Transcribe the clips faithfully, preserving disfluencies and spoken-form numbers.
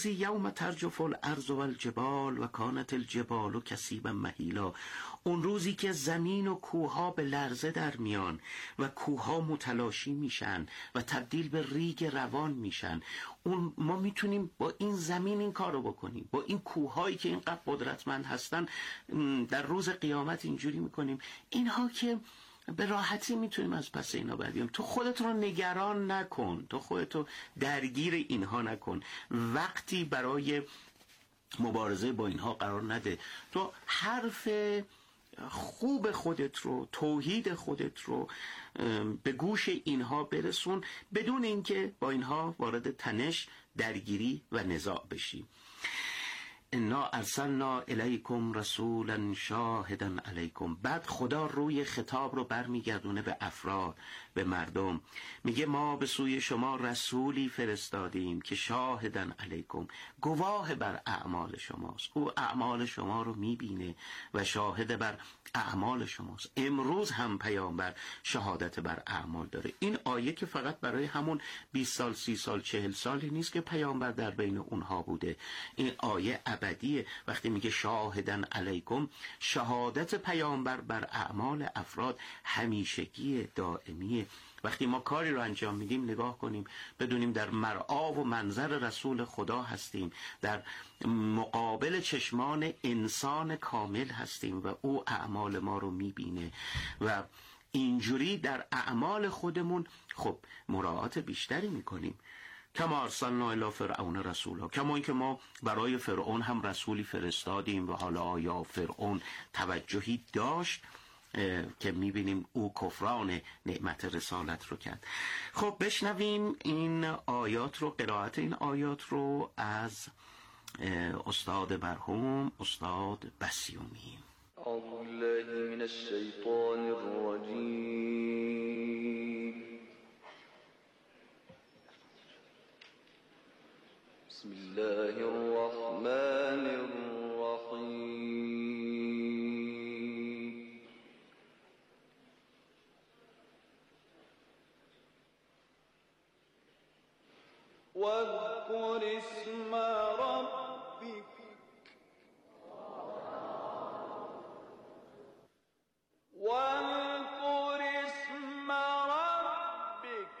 یوم ترجف الارض والجبال و کانت الجبال کثیبا مهیلا، اون روزی که زمین و کوهها به لرزه در میان و کوهها متلاشی میشن و تبدیل به ریگ روان میشن. اون ما میتونیم با این زمین این کارو بکنیم، با این کوههایی که اینقدر قدرتمند هستن در روز قیامت اینجوری میکنیم. اینها که به راحتی میتونیم از پس اینا بریم. تو خودت رو نگران نکن، تو خودت رو درگیر اینها نکن، وقتی برای مبارزه با اینها قرار نده. تو حرف خوب خودت رو، توحید خودت رو به گوش اینها برسون بدون اینکه با اینها وارد تنش، درگیری و نزاع بشی. انا ارسلنا الیکم رسولا شاهدا علیکم. بعد خدا روی خطاب رو برمیگردونه به افراد، به مردم، میگه ما به سوی شما رسولی فرستادیم که شاهدا علیکم، گواه بر اعمال شماست. او اعمال شما رو میبینه و شاهد بر اعمال شماست. امروز هم پیامبر شهادت بر اعمال داره. این آیه که فقط برای همون بیست سال، سی سال، چهل سالی نیست که پیامبر در بین اونها بوده. این آیه ابدیه. وقتی میگه شاهدن علیکم، شهادت پیامبر بر اعمال افراد همیشگی، دائمیه. وقتی ما کاری رو انجام میدیم نگاه کنیم بدونیم در مرعا و منظر رسول خدا هستیم، در مقابل چشمان انسان کامل هستیم و او اعمال ما رو میبینه و اینجوری در اعمال خودمون خب مراعات بیشتری میکنیم. کما ارسلنا الی فرعون رسولا، کما اینکه ما برای فرعون هم رسولی فرستادیم و حالا آیا فرعون توجهی داشت که میبینیم او کفران نعمت رسالت رو کرد. خب بشنویم این آیات رو، قرائت این آیات رو از استاد مرحوم استاد بسیومی. اعوذ بالله من الشیطان الرجیم. بسم الله الرحمن الرحیم. واذكر اسم ربك واذكر اسم ربك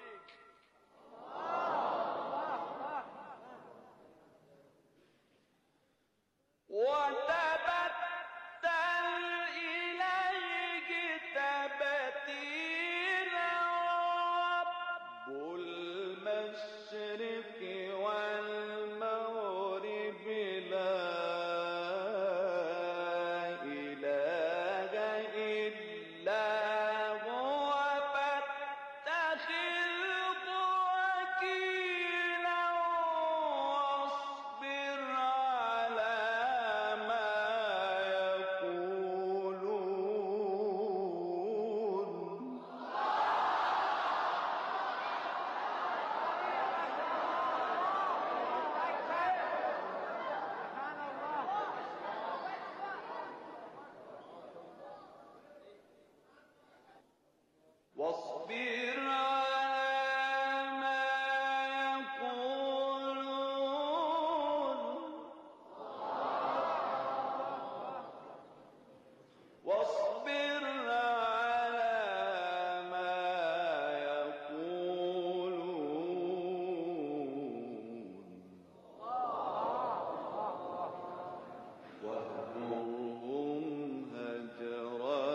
وتبتل إليه تبتيلا رب المشرق والمغرب لا إله إلا هو فاتخذه وكيلا واصبر على ما يقولون. واصبر على ما يقولون واصبر على ما يقولون واهجرهم هجرا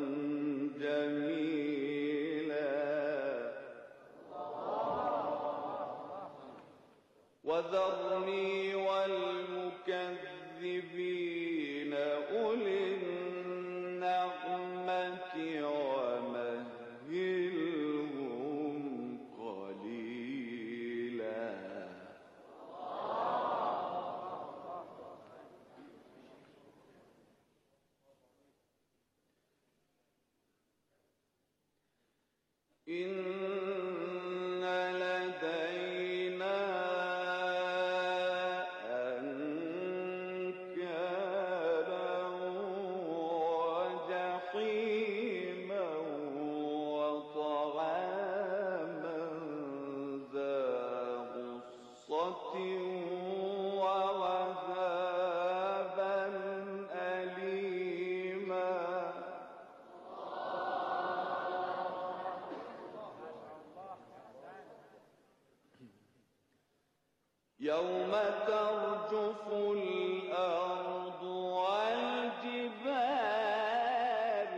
جميلا وذرني والمكذبين أولي النعمة ومهلهم قليلا. إن لدينا أنكالا وجحيما وطعاما ذا غصة ترجف الأرض والجبال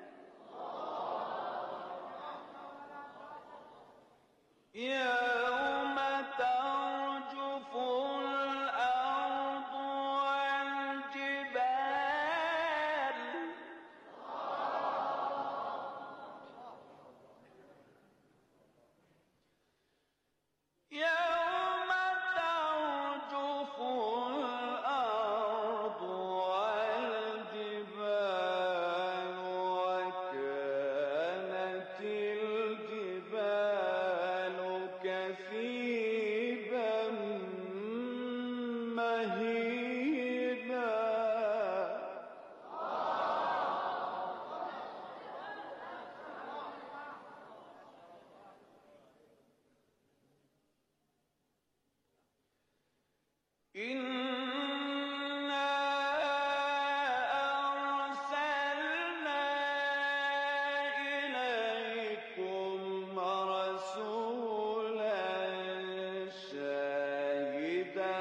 يوم ترجف الأرض والجبال يوم ترجف الأرض والجبال وكانت الجبال كثيبا مهيلا إنا أرسلنا إليكم رسولا شاهدا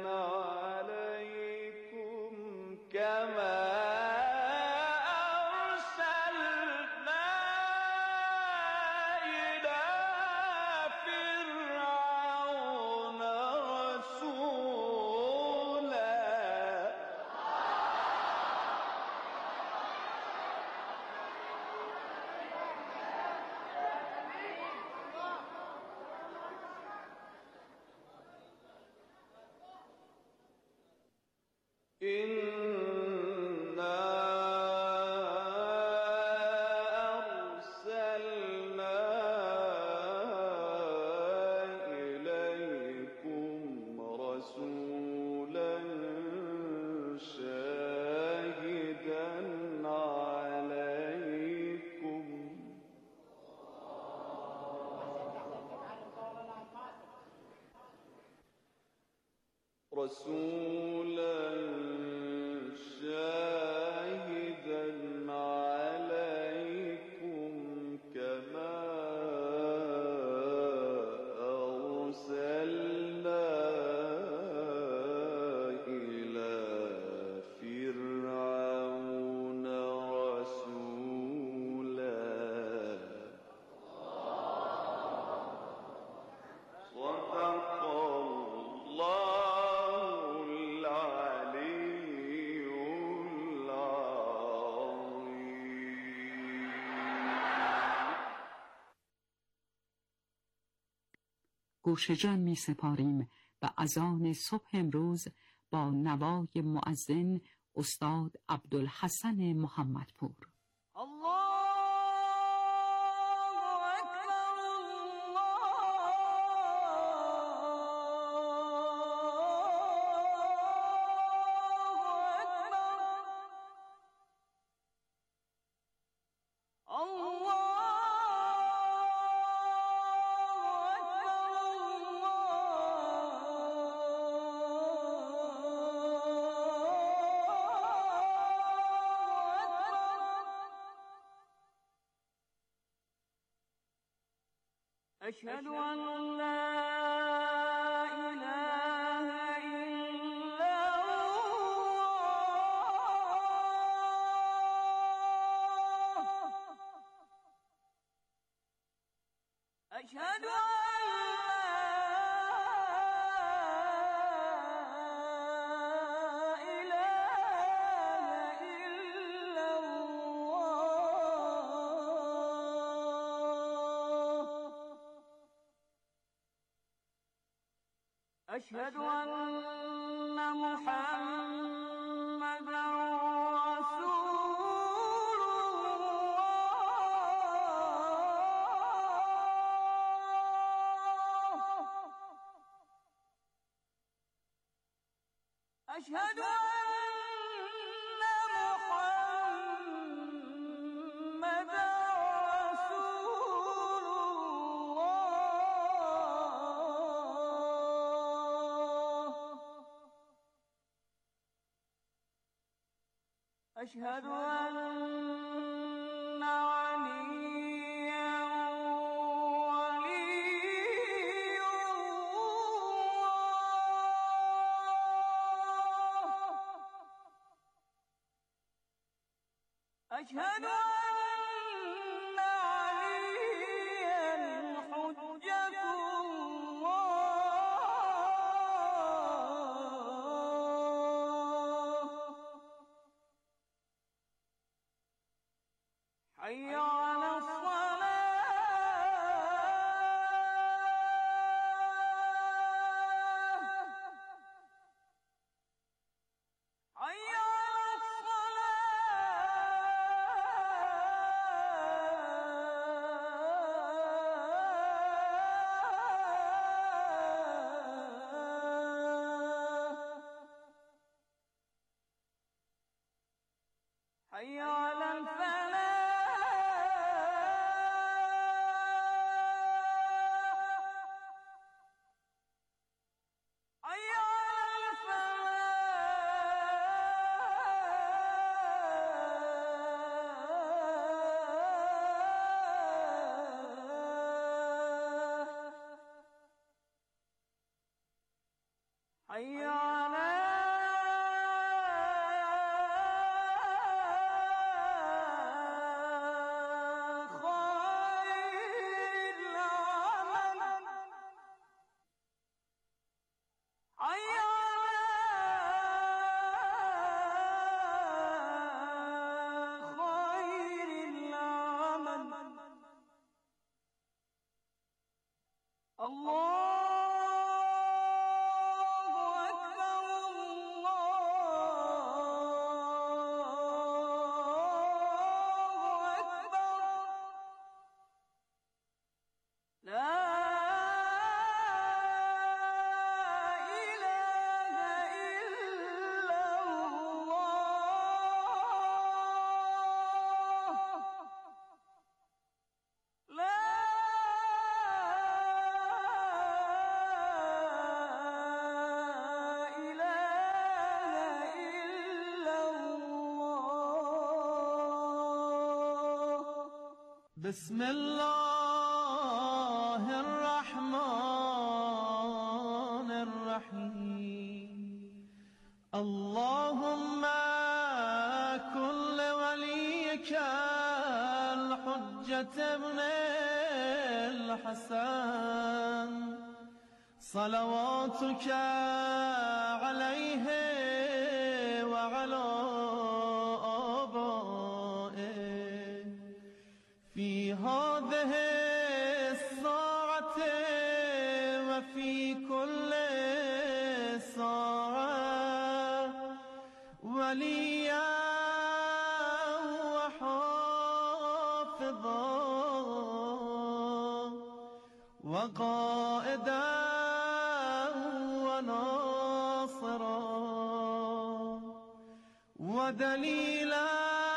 عليكم كما أرسلنا إلى فرعون رسولا إنا أرسلنا إليكم رسولا شاهدا عليكم رسولا شاهدا عليكم كما أرسلنا إلى فرعون رسولا صدق الله العلي العظيم. گوش جان می سپاریم به اذان صبح امروز با نوای مؤذن استاد عبدالحسن محمدپور. أشهد أن لا إله إلا الله أشهد أن أشهد أن محمدًا رسول الله أشهد أن محمدًا رسول الله أشهد أن عليا ولي الله أشهد أن عليا حجة الله حي على الصلاة حي على الصلاة حي على الفلاح حي على الفلاح حي على خير العمل حي على خير العمل الله أكبر الله أكبر لا إله إلا الله لا إله إلا الله بسم الله الرحمن الرحيم اللهم كن لوليك الحجة ابن الحسن صلواتك عليه وعلى آبائه في هذه الساعة وفي كل ساعة وليا وحافظا وقائدا وناصرا ودليلا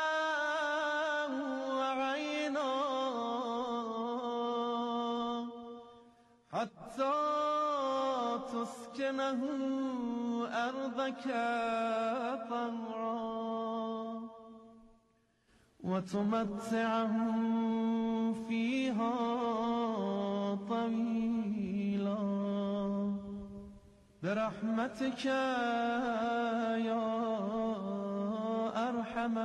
وعينا حتى تسكنه أرضك طوعا وتمتعه فيها طويلا برحمتك يا أرحم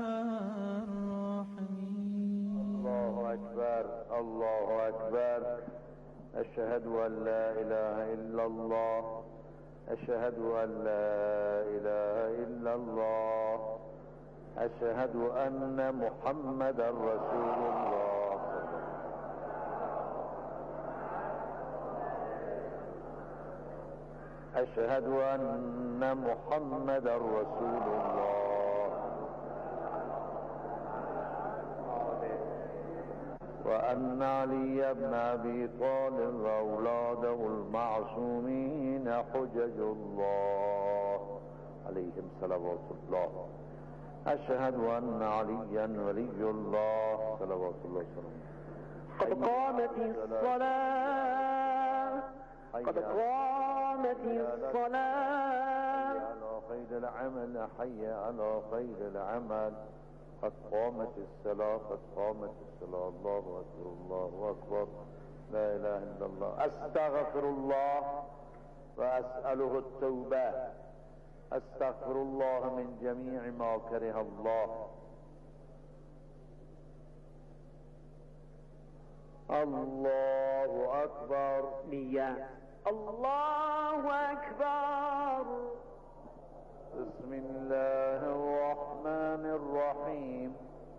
الراحمين. الله أكبر الله أكبر أشهد أن لا إله إلا الله أشهد أن لا إله إلا الله أشهد أن محمدا رسول الله أشهد أن محمدا رسول الله وأن علي بن أبي طالب وأولاده المعصومين حجج الله عليهم صلوات الله أشهد أن عليا ولي الله صلوات الله وسلامه. قد قامت الصلاة قد قامت الصلاة حي على خير العمل حي على خير العمل قد قامت الصلاة قد قامت الصلاة الله أكبر الله أكبر لا إله إلا الله. أستغفر الله وأسأله التوبة أستغفر الله من جميع ما كره الله الله أكبر. نية. الله أكبر. بسم الله الرحمن الرحيم.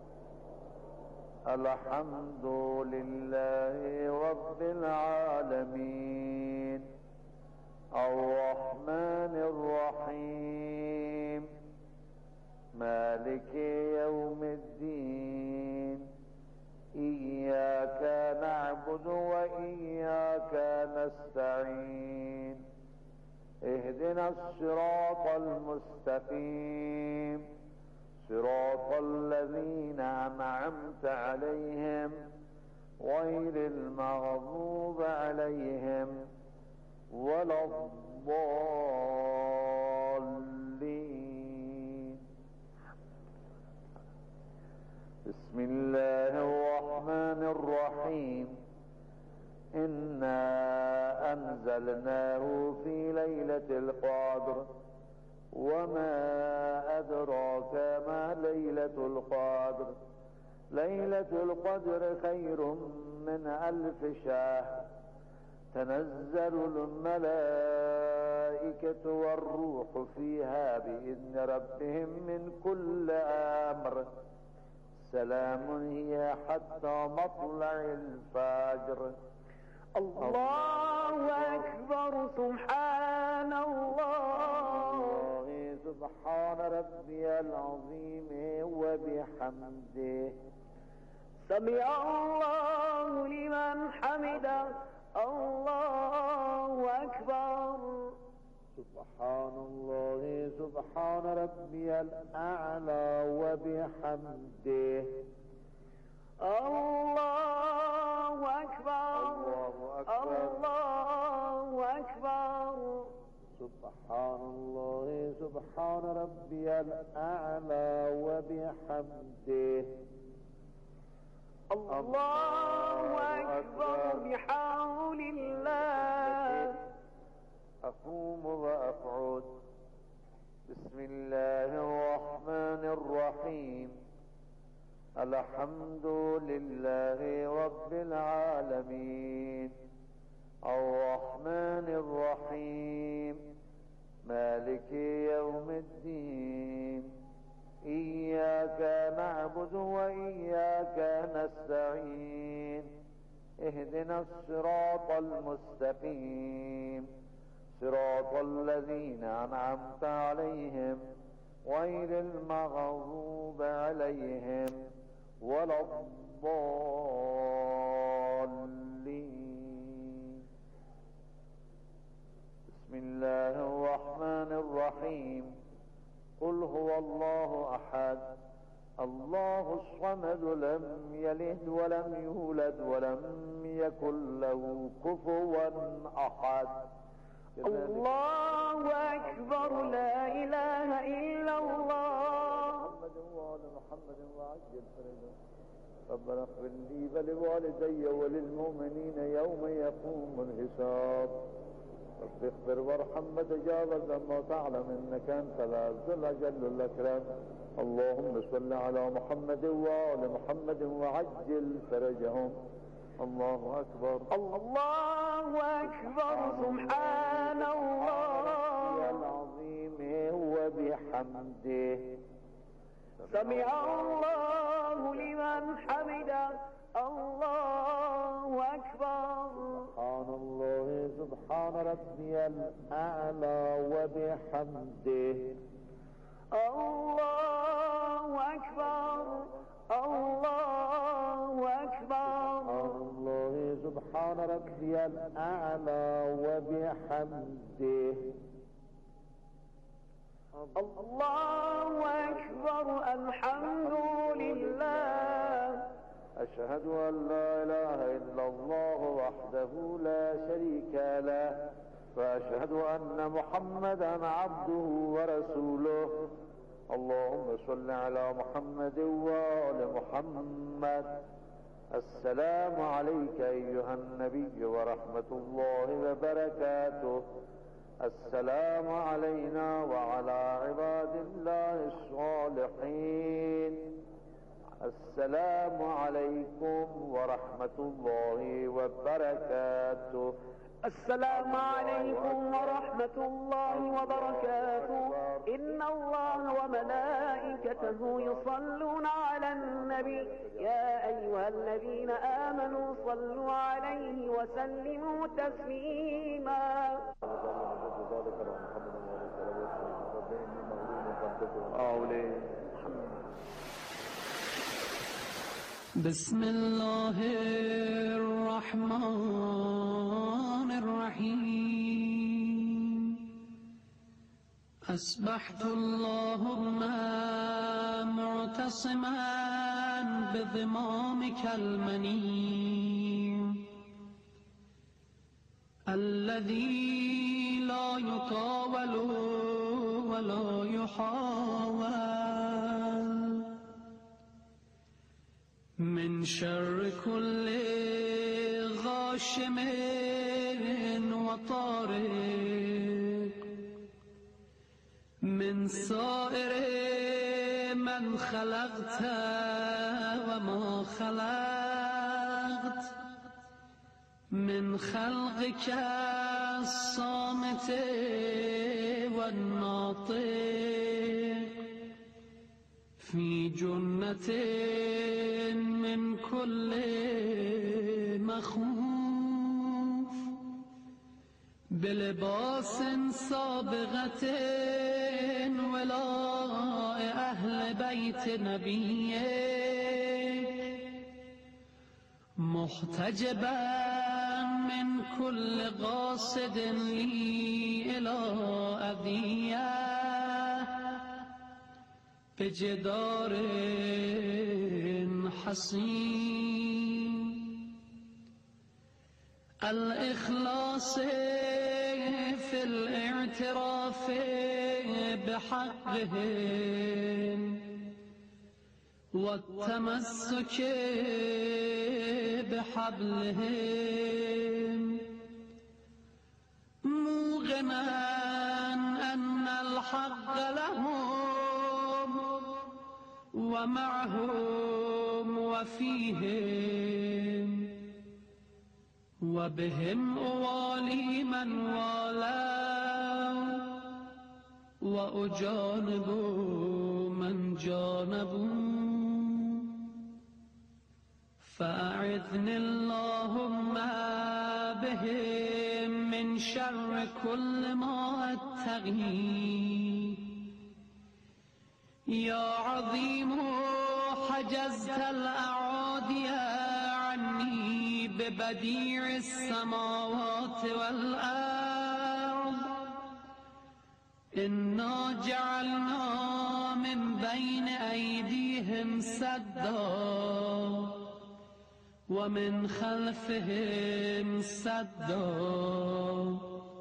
الحمد لله رب العالمين الرحمن الرحيم مالك يوم الدين إياك نعبد وإياك نستعين اهدنا الصراط المستقيم صراط الذين أنعمت عليهم غير المغضوب عليهم ولا الضالين. بسم الله الرحمن الرحيم. إنا أنزلناه في ليلة القدر وما أدراك ما ليلة القدر. ليلة القدر خير من ألف شهر. تنزل الملائكة والروح فيها بإذن ربهم من كل أمر. سلام هي حتى مطلع الفجر. الله أكبر. سبحان الله. سبحان ربي العظيم وبحمده. سمع الله لمن حمده. الله أكبر. سبحان الله. سبحان ربي الأعلى وبحمده. الله أكبر. الله أكبر. سبحان الله. سبحان ربي الأعلى وبحمده. الله أكبر بحول الله. أقوم وأقعد. بسم الله الرحمن الرحيم. الحمد لله رب العالمين الرحمن الرحيم مالك يوم الدين إياك نعبد وإياك نستعين اهدنا الصراط المستقيم صراط الذين أنعمت عليهم غير المغضوب عليهم ولا الضالين. بسم الله الرحمن الرحيم. قل هو الله أحد الله الصمد لم يلد ولم يولد ولم يكن له كفوا أحد. الله أكبر. لا إله إلا الله. محمد وآل محمد وعجل فرجهم. ربنا اغفر لي ولوالدي وللمؤمنين يوم يقوم الحساب. رب اغفر وارحم وتجاوز ما تعلم انك انت العز الاجل الاكرم. اللهم صل على محمد وآل محمد وعجل فرجهم. الله أكبر. الله أكبر. سبحان الله العظيم وبحمده. سمع الله لمن حمده. الله أكبر. سبحان الله. سبحان ربي الأعلى وبحمده. الله أكبر. الله أكبر. الله. سبحان ربي الأعلى وبحمده. الله أكبر. الحمد لله. أشهد أن لا إله إلا الله وحده لا شريك له وأشهد أن محمدا عبده ورسوله. اللهم صل على محمد وآل محمد. السلام عليك أيها النبي ورحمة الله وبركاته. السلام علينا وعلى عباد الله الصالحين. السلام عليكم ورحمة الله وبركاته. السلام عليكم ورحمة الله وبركاته. إن الله وملائكته يصلون على النبي يا أيها الذين آمنوا صلوا عليه وسلموا تسليما. بسم الله الرحمن الرحيم. أصبحت اللهم معتصما بضمامك المني الذي لا يطاول ولا يحاول من شر كل غاشم وطارق من سائر من خلقت وما خلقت من خلقك الصامت والناطق في جنة من كل مخوف بلباس سابغة ولاء أهل بيت نبيك محتجبا من كل قاصد لي إلى أذية بجدار حصين الإخلاص في الاعتراف بحقهم والتمسك بحبلهم موقنا أن الحق لهم ومعهم وفيهم وبهم أوالي من والوا وأجانب من جانبوا فأعذني اللهم بهم من شر كل ما أتقي يا عظيم حجزت الأعادي عني ببديع السماوات والأرض إنا جعلنا من بين أيديهم سدا ومن خلفهم سدا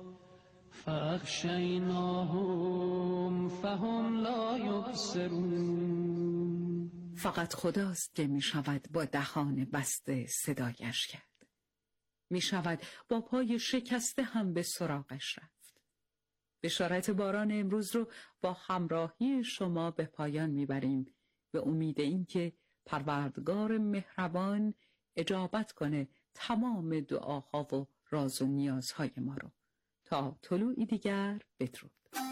فاخشیناهم فهم لا یبصرون. فقط خداست که می شود با دهان بسته صدایش کرد. می شود با پای شکسته هم به سراغش رفت. بشارت باران امروز رو با همراهی شما به پایان می بریم به امید اینکه پروردگار مهربان اجابت کنه تمام دعاها و راز و نیازهای ما رو. تا طلوعی دیگر بدرود.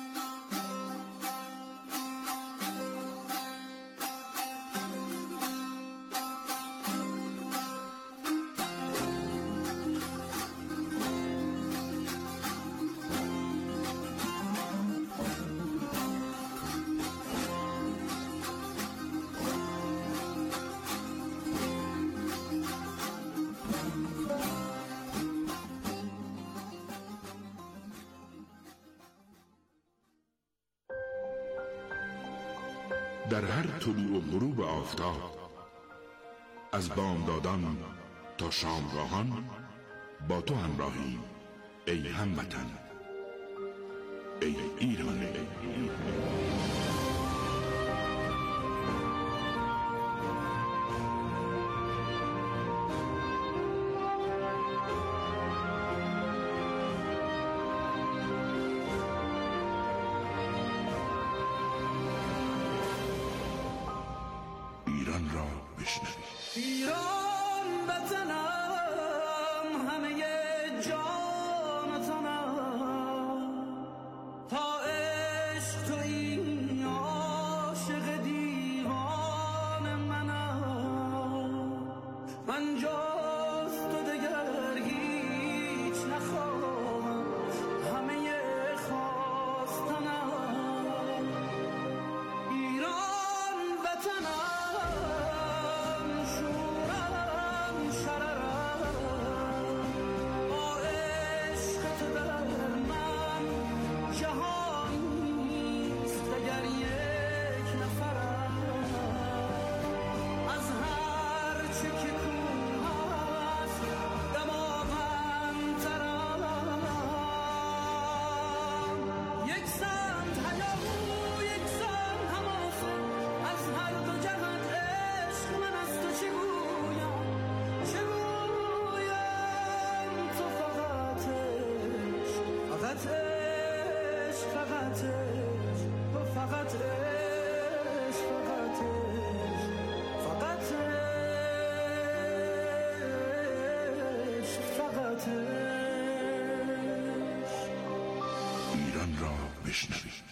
در هر طلوع و غروب آفتاب، از بامدادان تا شامگاهان با تو همراهی ای هموطن، ای ایران. ایران را بشنوید. ایران وطنم همه جان و تنم، تا عشق تویی عاشق دیوان منم، من جز تو دگر هیچ نخواهم، همه خواستنم. ایران وطنم شورم شررم، با عشق تو در من جهانیست دگر یک نفرم. از هر چه که کوه است دماغندترم، یک سمت هیاهو یک سمت حماسه، از هر دو جهت عشق من از تو چه گویم چه گویم. تو فقط عشق فقط عشق فقط عشق، تو فقط عشق فقط عشق فقط عشق فقط عشق. ایران را بشنوید.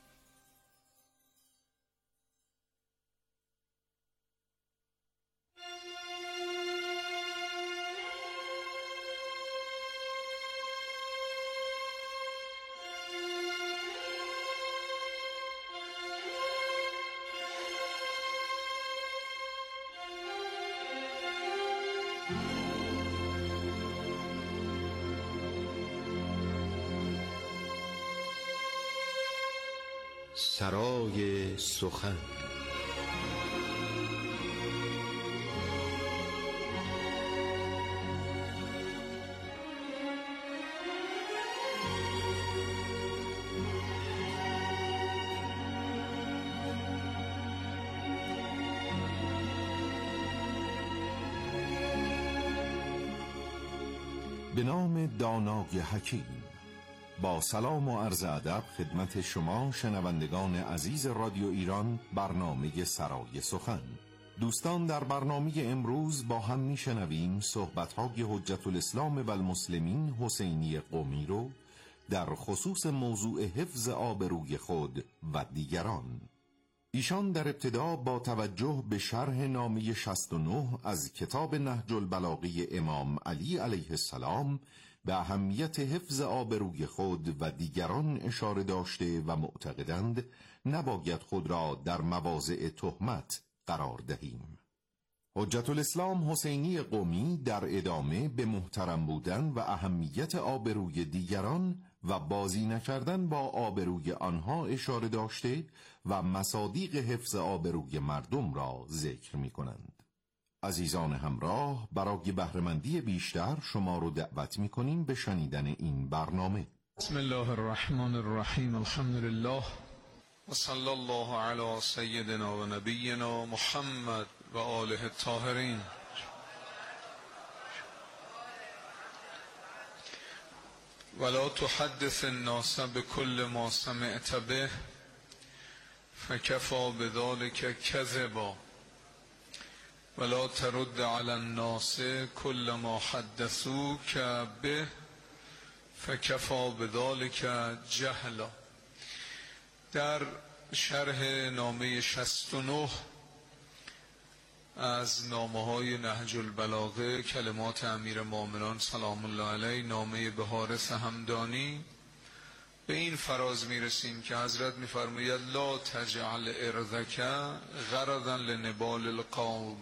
سرای سخن. به نام دانای حکیم. با سلام و عرض ادب خدمت شما شنوندگان عزیز رادیو ایران، برنامه سرای سخن. دوستان، در برنامه امروز با هم میشنویم صحبت‌های حجت الاسلام و المسلمین حسینی قمی رو در خصوص موضوع حفظ آبروی خود و دیگران. ایشان در ابتدا با توجه به شرح نامه شصت و نه از کتاب نهج البلاغه امام علی علیه السلام به اهمیت حفظ آبروی خود و دیگران اشاره داشته و معتقدند نباید خود را در مواضع تهمت قرار دهیم. حجت الاسلام حسینی قمی در ادامه به محترم بودن و اهمیت آبروی دیگران و بازی نکردن با آبروی آنها اشاره داشته و مصادیق حفظ آبروی مردم را ذکر می کنند. عزیزان همراه، برای بهره‌مندی بیشتر شما رو دعوت می کنیم به شنیدن این برنامه. بسم الله الرحمن الرحیم. الحمد لله و صلی الله علی سیدنا و نبینا محمد و آله الطاهرین. ولا تحدث الناس بكل ما سمعت به فكفى بذلك كذبا ولا ترد على الناس كل ما حدثوك به فكفى بذلك جهلا. در شرح نامه شصت و نه از نامه های نهج البلاغه کلمات امیر مومنان سلام الله علیه، نامه بهارس همدانی، به این فراز میرسیم که حضرت میفرماید لا تجعل ارضک غرضا لنبال القوم.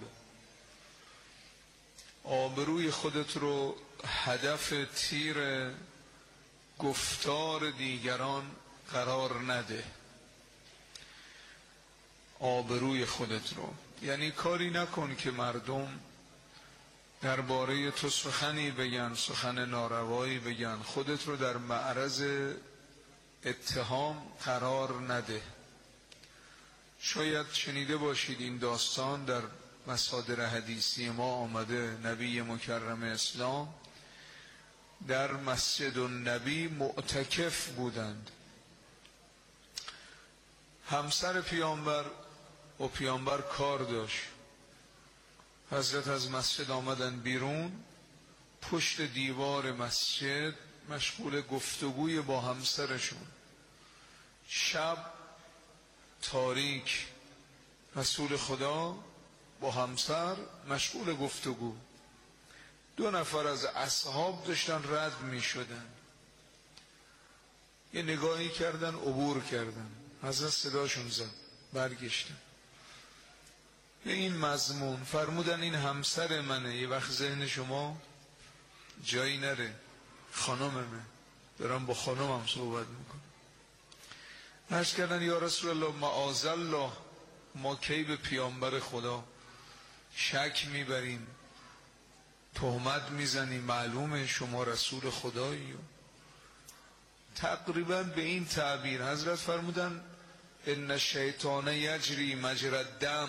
آبروی خودت رو هدف تیر گفتار دیگران قرار نده. آبروی خودت رو یعنی کاری نکن که مردم درباره تو سخنی بگن، سخن ناروایی بگن، خودت رو در معرض اتهام قرار نده. شاید شنیده باشید این داستان در مصادر حدیثی ما آمده. نبی مکرم اسلام در مسجد النبی معتکف بودند. همسر پیامبر و پیامبر کار داشت. حضرت از مسجد آمدن بیرون، پشت دیوار مسجد مشغول گفتگوی با همسرشون. شب تاریک، رسول خدا با همسر مشغول گفتگو. دو نفر از اصحاب داشتن رد می شدن، یه نگاهی کردن، عبور کردن. حضرت صداشون زد، برگشتن به این مضمون، فرمودن این همسر منه. یه وقت ذهن شما جایی نره، خانممه، دارم با خانمم صحبت میکنم. عرض کردن یا رسول الله معاذالله، ما کی به پیامبر خدا شک میبریم، تهمت میزنیم، معلومه شما رسول خدایی. تقریبا به این تعبیر حضرت فرمودن ان الشیطان یجری مجری الدم،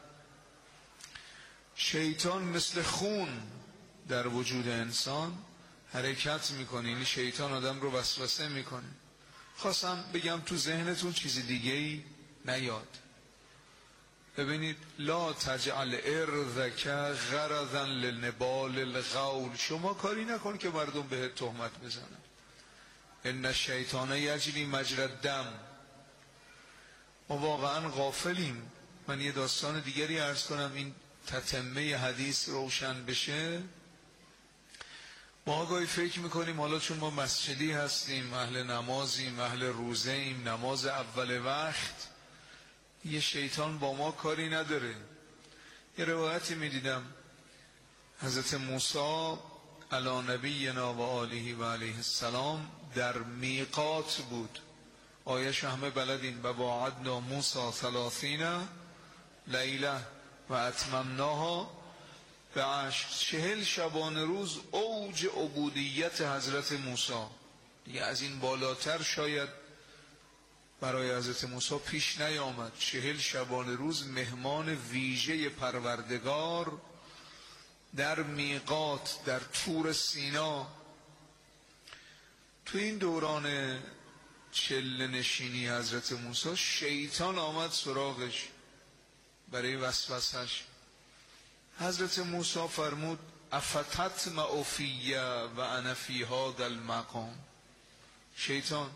شیطان مثل خون در وجود انسان حرکت میکنه، یعنی شیطان آدم رو وسوسه میکنه. خواستم بگم تو ذهنتون چیزی دیگه ای نیاد. ببینید لا تجعل ارضک غرضا للنبال الغول، شما کاری نکن که مردم بهت تهمت بزنن. ان الشیطان یجری مجری الدم. ما واقعا غافلیم. من یه داستان دیگری عرض کنم این تتمه حدیث روشن بشه. ما آگاهی فکر میکنیم حالا چون ما مسجدی هستیم، اهل نمازیم، اهل روزهیم، نماز اول وقت، یه شیطان با ما کاری نداره. یه روایتی میدیدم حضرت موسی علی نبینا و آله و علیه السلام در میقات بود. آیش همه بلدین و وعدنا موسی ثلاثین لیله و اتممناها به عشر. چهل شبانه روز اوج عبودیت حضرت موسی، دیگه از این بالاتر شاید برای حضرت موسی پیش نیامد. چهل شبانه روز مهمان ویژه پروردگار در میقات در طور سینا. تو این دوران چله نشینی حضرت موسی شیطان آمد سراغش برای وسوسش. حضرت موسی فرمود افتطمع فی و انا فی هذا المقام، شیطان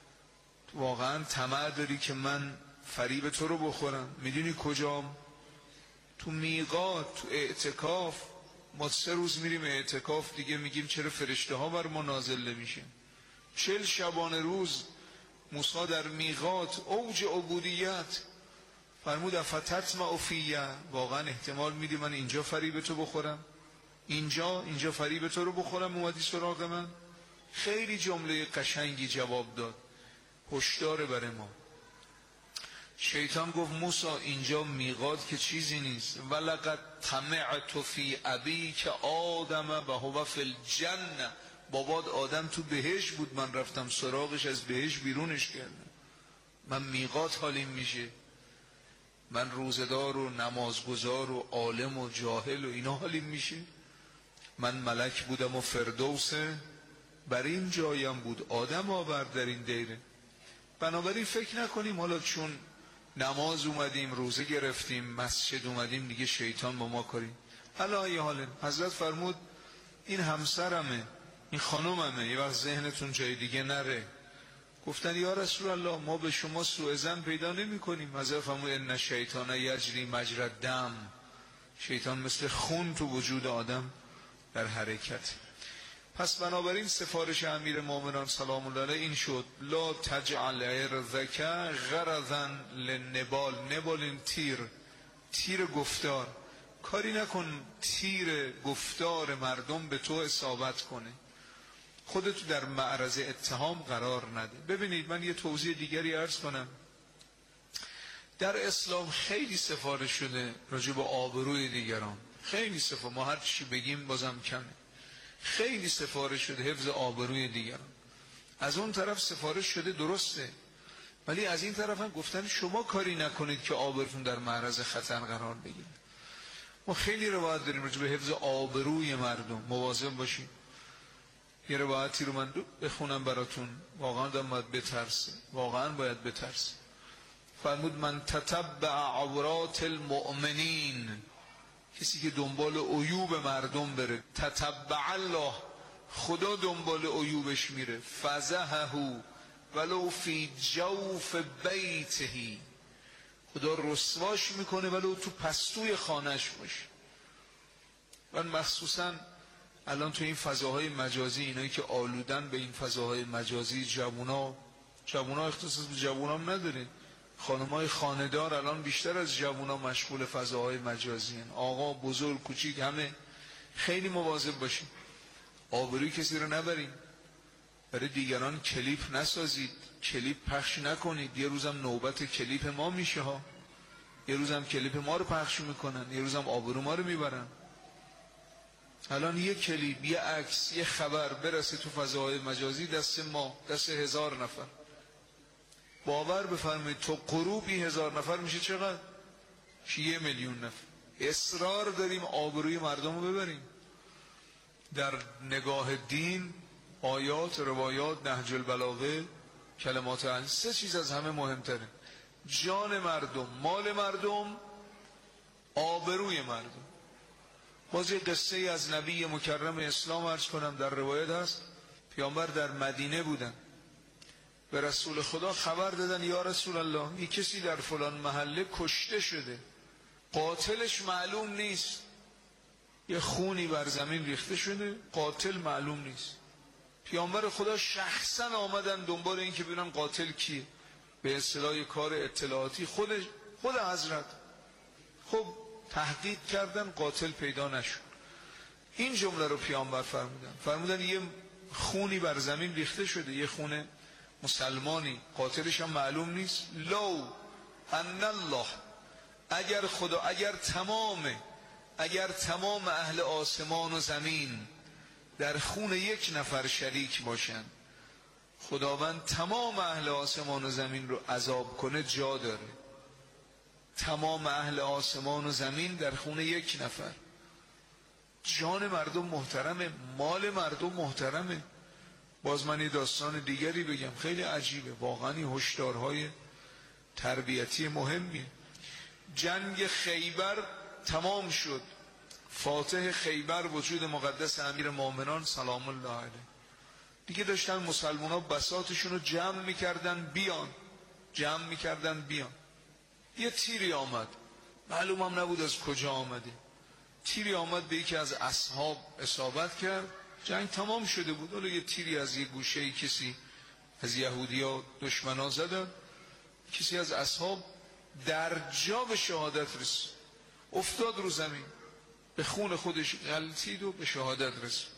واقعا طمع داری که من فریب تو رو بخورم؟ میدونی کجام؟ تو میقات، تو اعتکاف. ما سه روز میریم اعتکاف، دیگه میگیم چرا فرشته ها بر ما نازل نمیشه؟ چل شبانه روز موسی در میقات، اوج عبودیت. فرمود افتطمع فی، واقعا احتمال میدی من اینجا فریب تو بخورم؟ اینجا اینجا فریب تو رو بخورم اومدی سراغ من؟ خیلی جمله قشنگی جواب داد، هشدار برای ما. شیطان گفت موسی اینجا میقات که چیزی نیست. ولقد طمعت فی ابیک آدم و هو فی الجنه، بابات آدم تو بهشت بود، من رفتم سراغش، از بهشت بیرونش کردم. من میقات حالیم میشه، من روزدار و نمازگزار و عالم و جاهل و اینا حالیم میشه. من ملک بودم و فردوس بر این جایم بود، آدم آورد در این دیره. بنابراین فکر نکنیم حالا چون نماز اومدیم، روزه گرفتیم، مسجد اومدیم، دیگه شیطان با ما کاری. حالا یه حاله. حضرت فرمود این همسرمه، این خانوممه، یه وقت ذهنتون جای دیگه نره. گفتن یا رسول الله ما به شما سوء ظن پیدا نمی کنیم. حضرت فرمود ان الشیطان یجری مجری الدم، شیطان مثل خون تو وجود آدم در حرکت. پس بنابراین سفارش امیر مومنان سلام الله علیه این شد لا تجعل ارضک غرضا للنبال. نبال این تیر، تیر گفتار. کاری نکن تیر گفتار مردم به تو اصابت کنه، خودتو در معرض اتهام قرار نده. ببینید من یه توضیح دیگری عرض کنم. در اسلام خیلی سفارش شده راجع به آبروی دیگران، خیلی سفارش، ما هر چی بگیم بازم کمه. خیلی سفارش شده حفظ آبروی دیگران. از اون طرف سفارش شده درسته، ولی از این طرف هم گفتن شما کاری نکنید که آبروتون در معرض خطر قرار بگیره. ما خیلی روایت داریم راجع به حفظ آبروی مردم، مواظب باشید. یه روایتی رو من بخونم براتون، واقعا دارم باید بترسه، واقعا باید بترسه. فرمود من تتبع عورات المؤمنین، کسی که دنبال عیوب مردم بره، تتبع الله، خدا دنبال عیوبش میره، فزهه ولو فی جوف بیته، خدا رسواش میکنه ولو تو پستوی خانهش باشه. من مخصوصا الان تو این فضاهای مجازی، اینایی که آلودن به این فضاهای مجازی، جوونا جوونا اختصاص به جوونا هم نداره، خانمای خانه‌دار الان بیشتر از جوونا مشغول فضاهای مجازی هن. آقا بزرگ کوچیک همه خیلی مواظب باشیم، آبروی کسی رو نبریم، برای دیگران کلیپ نسازید، کلیپ پخش نکنید. یه روزم نوبت کلیپ ما میشه ها، یه روزم کلیپ ما رو پخش میکنن، یه روزم آبرو ما رو میبرن. الان یه کلیپ، یه عکس، یه خبر برسه تو فضاهای مجازی، دست ما، دست هزار نفر. باور بفرمایید تو غروبی هزار نفر میشه چقدر؟ میشه یه میلیون نفر. اصرار داریم آبروی مردم رو ببریم. در نگاه دین آیات، روایات، نهج البلاغه، کلمات اهل، سه چیز از همه مهمتره: جان مردم، مال مردم، آبروی مردم. باز یه قصه از نبی مکرم اسلام عرض کنم. در روایت هست پیامبر در مدینه بودن، به رسول خدا خبر دادن یا رسول الله این کسی در فلان محله کشته شده، قاتلش معلوم نیست، یه خونی بر زمین ریخته شده، قاتل معلوم نیست. پیامبر خدا شخصا آمدن دنبال این که ببینن قاتل کیه، به اصطلاح کار اطلاعاتی خود خود حضرت. خب تحقیق کردن، قاتل پیدا نشد. این جمله رو پیامبر فرمودن، فرمودن یه خونی بر زمین ریخته شده، یه خونه مسلمانی، قاتلش هم معلوم نیست. لو ان الله، اگر خدا، اگر تمام اگر تمام اهل آسمان و زمین در خون یک نفر شریک باشن، خداوند تمام اهل آسمان و زمین رو عذاب کنه جا داره. تمام اهل آسمان و زمین در خون یک نفر. جان مردم محترمه، مال مردم محترمه. باز من یه داستان دیگری بگم، خیلی عجیبه واقعا، این هشدارهای تربیتی مهمیه. جنگ خیبر تمام شد، فاتح خیبر وجود مقدس امیر مومنان سلام الله علیه. دیگه داشتن مسلمان ها بساطشون رو جمع میکردن بیان، جمع میکردن بیان. یه تیری آمد، معلوم هم نبود از کجا آمده. تیری آمد به یکی از اصحاب اصابت کرد، جنگ تمام شده بود. ولی یه تیری از یه گوشه کسی از یهودی ها دشمن ها زدن، کسی از اصحاب در جا به شهادت رسید، افتاد رو زمین، به خون خودش غلطید و به شهادت رسید.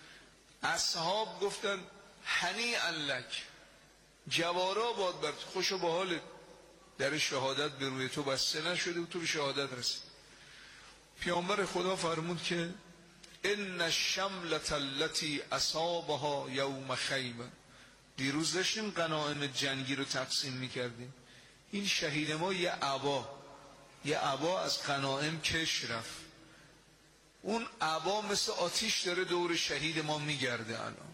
اصحاب گفتن هنیئا لک، جوارا باد بر تو، خوشو به حالت، در شهادت به روی تو بسته نشده و تو به شهادت رسید. پیامبر خدا فرمود که ان الشملة التي اصابها یوم خیبر، دیروز داشتیم غنایم جنگی رو تقسیم میکردیم، این شهید ما یه عبا یه عبا از غنایم کش رفت، اون عبا مثل آتیش داره دور شهید ما میگرده. الان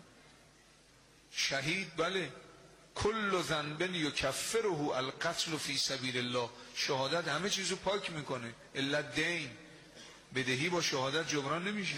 شهید بله، کل ذنب یکفره القتل فی سبیل الله، شهادت همه چیزو پاک میکنه، الا دین، بدهی با شهادت جبران نمیشه.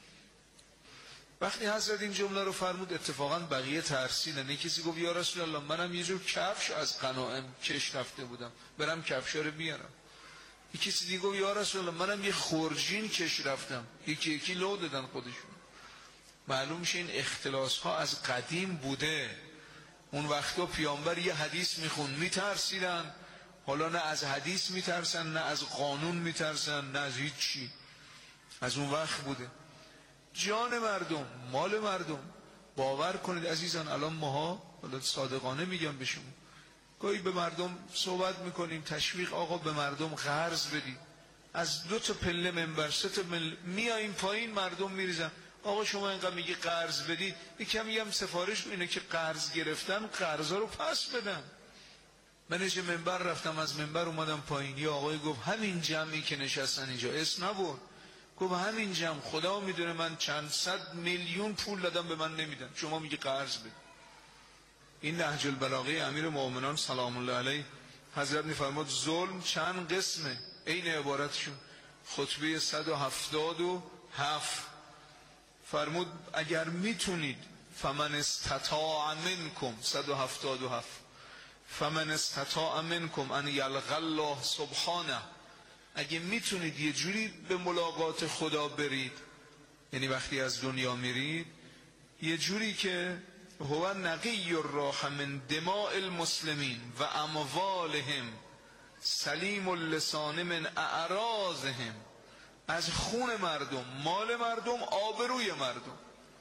وقتی حضرت این جمله رو فرمود اتفاقا بقیه ترسیدن. یک کسی گفت یا رسول الله منم یه جور کفش از غنایم کش رفته بودم، برم کفشا رو بیارم. یک کسی دیگه گفت یا رسول الله منم یه خورجین کش رفتم، یکی یکی لو دادن خودشون. معلوم میشه این اختلاس ها از قدیم بوده. اون وقتا پیامبر یه حدیث میخون میترسیدن، حالا نه از حدیث میترسن، نه از قانون میترسن، نه از هیچ چی. از اون وقت بوده. جان مردم، مال مردم. باور کنید عزیزان الان ماها، حالا صادقانه میگم به شما، گاهی به مردم صحبت میکنیم، تشویق آقا به مردم قرض بدید. از دو تا پله منبر، سه تا پله میاییم پایین، مردم میریزن آقا شما اینقدر میگی قرض بدید، یکم میگم سفارش اینه که قرض گرفتن قرضا رو پس بدن. من از منبر رفتم، از منبر اومدم پایین، یا آقای گفت همین جمعی که نشستن اینجا اسم نبرد، گفت همین جمع خدا میدونه من چند صد میلیون پول دادم به من نمیدن، شما میگی قرض بده. این نهج البلاغه امیر مومنان سلام الله علیه حضرت میفرماد ظلم چند قسمه، این عبارتشون خطبه صد و هفتاد و هفت فرمود اگر میتونید فمن استطاع منکم صد و هفتاد و هفت فمن استطاع منکم ان یلقى الله سبحانه، اگه میتونید یه جوری به ملاقات خدا برید، یعنی وقتی از دنیا میرید یه جوری که هو نقی الراح من دماء المسلمین و اموالهم سلیم اللسان من اعراضهم، از خون مردم، مال مردم، آبروی مردم.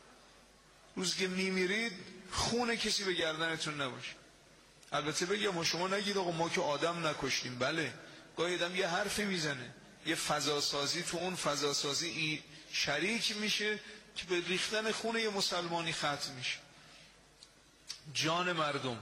روز که میمیرید خون کسی به گردنتون نباشه. البته بگم شما نگید آقا ما که آدم نکشتیم. بله، گاهی آدم یه حرفی میزنه، یه فضاسازی تو اون فضاسازی شریک میشه که به ریختن خون یه مسلمانی ختم میشه. جان مردم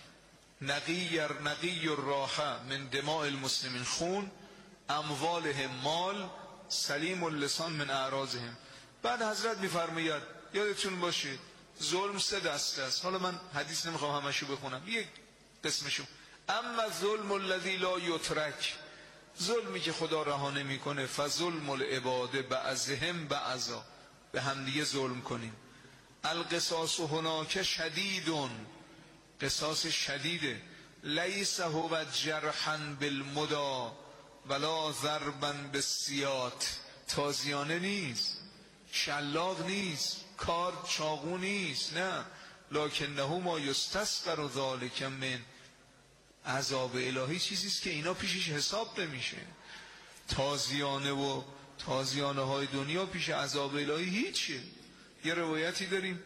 نقی نقی الراحه من دماء المسلمین، خون، اموالهم مال، سلیم اللسان من اعراضهم. بعد حضرت میفرماید یادتون باشه ظلم سه دسته است. حالا من حدیث نمیخوام همشو بخونم، یک قسمشو. اما ظلم الذی لا یترک، ظلمی که خدا رها نمیکنه، فظلم العباد بعضهم بعضا، به همدیگه ظلم کنیم. القصاص هناک شدیدون، قصاص شدیده. لیس هو جرحا بالمدا ولا ضربا بالسیات، تازیانه نیست، شلاق نیست، کار چاقو نیست، نه. لکنه ما یستسقر ذلک من، عذاب الهی چیزیست که اینا پیشش حساب نمیشه. تازیانه و تازیانه های دنیا پیش عذاب الهی هیچه. یه روایتی داریم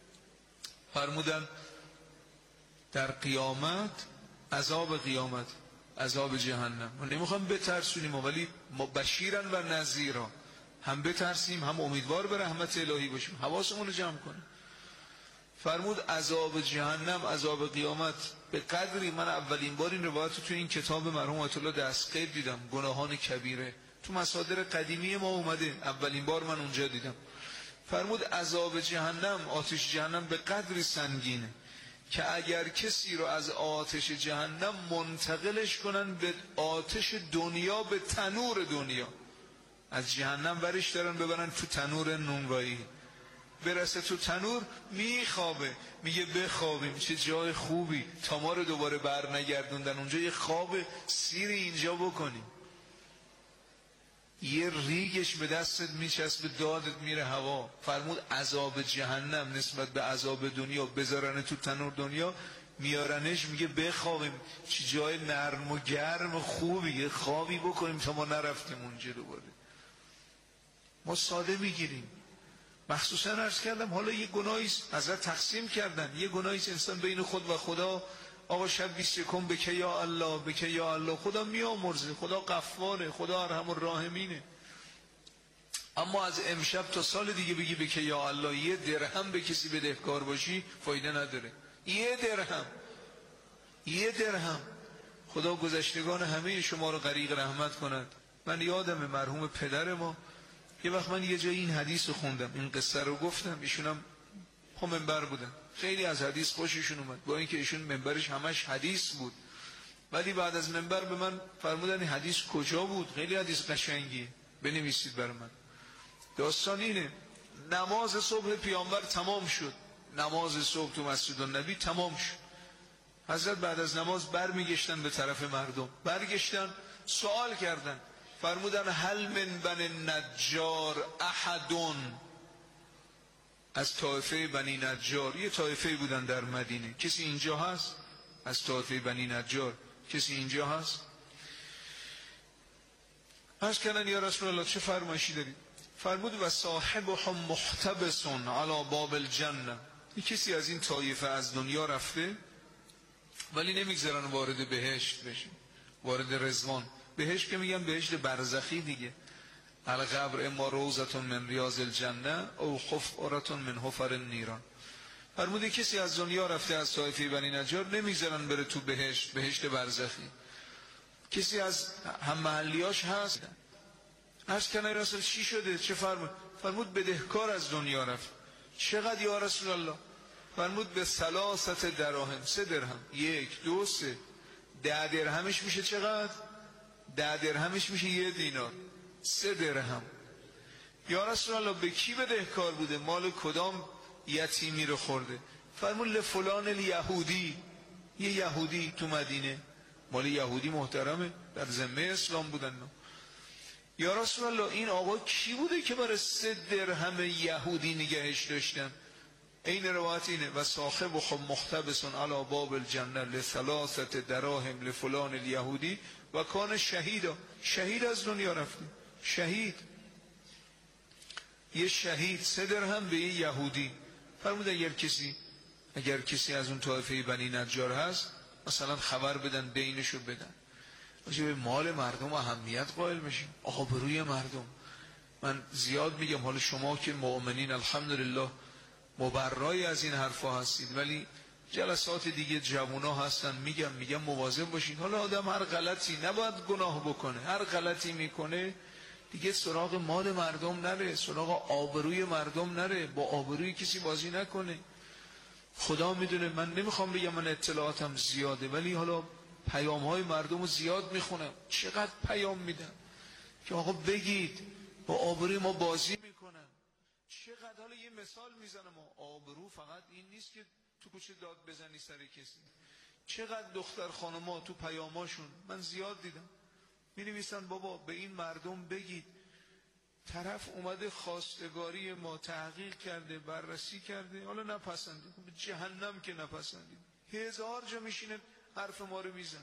فرمودن در قیامت، عذاب قیامت، عذاب جهنم، ما نمیخوام بترسونیم ولی ما بشیرن و نذیرا، هم بترسیم هم امیدوار به رحمت الهی باشیم، حواسمون رو جمع کنیم. فرمود عذاب جهنم، عذاب قیامت به قدری، من اولین بار این روایت رو تو این کتاب مرحوم آیت الله دستقیب دیدم، گناهان کبیره، تو مصادر قدیمی ما اومده، اولین بار من اونجا دیدم. فرمود عذاب جهنم، آتش جهنم به قدری سنگینه که اگر کسی رو از آتش جهنم منتقلش کنن به آتش دنیا، به تنور دنیا، از جهنم برش دارن ببرن تو تنور نونوایی، برسه تو تنور میخوابه، میگه بخوابیم چه جای خوبی، تا ما رو دوباره بر نگردوندن اونجا، یه خواب سیری اینجا بکنیم. یه ریگش به دستت میچسبه، دادت میره هوا. فرمود عذاب جهنم نسبت به عذاب دنیا، بذارن تو تنور دنیا میارنش، میگه بخوابیم چه جای نرم و گرم و خوبی، یه خوابی بکنیم تا ما نرفتیم اونجا دوباره. ما ساده میگیریم. مخصوصا عرض کردم حالا یه گناهیست حضرت تقسیم کردن، یه گناهیست انسان بین خود و خدا، آقا شب بیست یکم بکه یا الله، بکه یا الله، خدا میامرزه، خدا غفاره، خدا ارحم الراحمینه. اما از امشب تا سال دیگه بگی بکه یا الله، یه درهم به کسی بدهکار باشی فایده نداره. یه درهم، یه درهم. خدا گذشتگان همه شما رو غریق رحمت کند. من یادم مرحوم پدر ما، یه وقت من یه جایی این حدیث رو خوندم، این قصه رو گفتم، ایشونم پا منبر بودن، خیلی از حدیث خوششون اومد، با اینکه ایشون منبرش همش حدیث بود، ولی بعد از منبر به من فرمودن این حدیث کجا بود، خیلی حدیث قشنگی، بنویسید برای من. داستان اینه، نماز صبح پیامبر تمام شد، نماز صبح تو مسجد النبی تمام شد. حضرت بعد از نماز برمیگشتن به طرف مردم، برگشتن سوال کردن، فرمودن هل من بنی نجار احدون، از طایفه بنی نجار، یه طایفه بودن در مدینه، کسی اینجا هست؟ از طایفه بنی نجار کسی اینجا هست؟ عرض کردن یا رسول الله چه فرمایشی دارید؟ فرمود و صاحبهم محتبس علی باب الجنه، یه کسی از این طایفه از دنیا رفته ولی نمیگذارن وارد بهشت بشه، وارد رضوان. بهشت که میگن بهشت برزخی دیگه، القبر اما روضة من ریاض الجنه او حفرة من حفر النیران. فرموده کسی از دنیا رفته از طایفه بنی نجار، نمیذارن بره تو بهشت، بهشت برزخی. کسی از هم محلیاش هست؟ عرض کنه رسول چی شده؟ چه فرمود؟ فرمود بدهکار از دنیا رفت. چقدر یا رسول الله؟ فرمود به ثلاثت دراهم، سه درهم، یک دو سه، ده درهمش میشه چقدر؟ ده درهمش میشه یه دینار. سه درهم. یا رسول الله به کی بدهکار بوده؟ مال کدام یتیمی رو خورده؟ فرمود لفلان الیهودی، یه یهودی تو مدینه، مال یهودی محترمه، در ذمه اسلام بودن. یا رسول الله این آقا کی بوده که برای سه درهم یهودی نگهش داشتن؟ این روایت اینه و صاحب خب مختبسون علی باب الجنه لثلاثت دراهم لفلان الیهودی و کان شهیدا. شهید از دنیا رفته، شهید، یه شهید سه درهم به یه یهودی. فرمود اگر کسی اگر کسی از اون طایفه بنی نجار هست مثلا خبر بدن دینشو بدن. باشه به مال مردم اهمیت قائل میشیم، آبروی مردم. من زیاد میگم حالا شما که مؤمنین الحمدلله مبرای از این حرفا هستید، ولی جلسات دیگه جوونا هستن میگم میگم مواظب باشین. حالا آدم هر غلطی نباید گناه بکنه، هر غلطی میکنه دیگه سراغ مال مردم نره، سراغ آبروی مردم نره، با آبروی کسی بازی نکنه. خدا میدونه من نمیخوام بگم من اطلاعاتم زیاده، ولی حالا پیام های مردم رو زیاد میخونم، چقدر پیام میدن که آقا بگید با آبروی ما بازی میکنن. چقدر حالا یه مثال میزنم، آبرو فقط این نیست که تو کوچه داد بزنی سر کسی. چقدر دختر خانم‌ها تو پیاماشون من زیاد دیدم مینویسن بابا به این مردم بگید طرف اومده خواستگاری ما تحقیق کرده، بررسی کرده، حالا نپسندید، به جهنم که نپسندید. هزار جا میشینه حرف ما رو میزنه.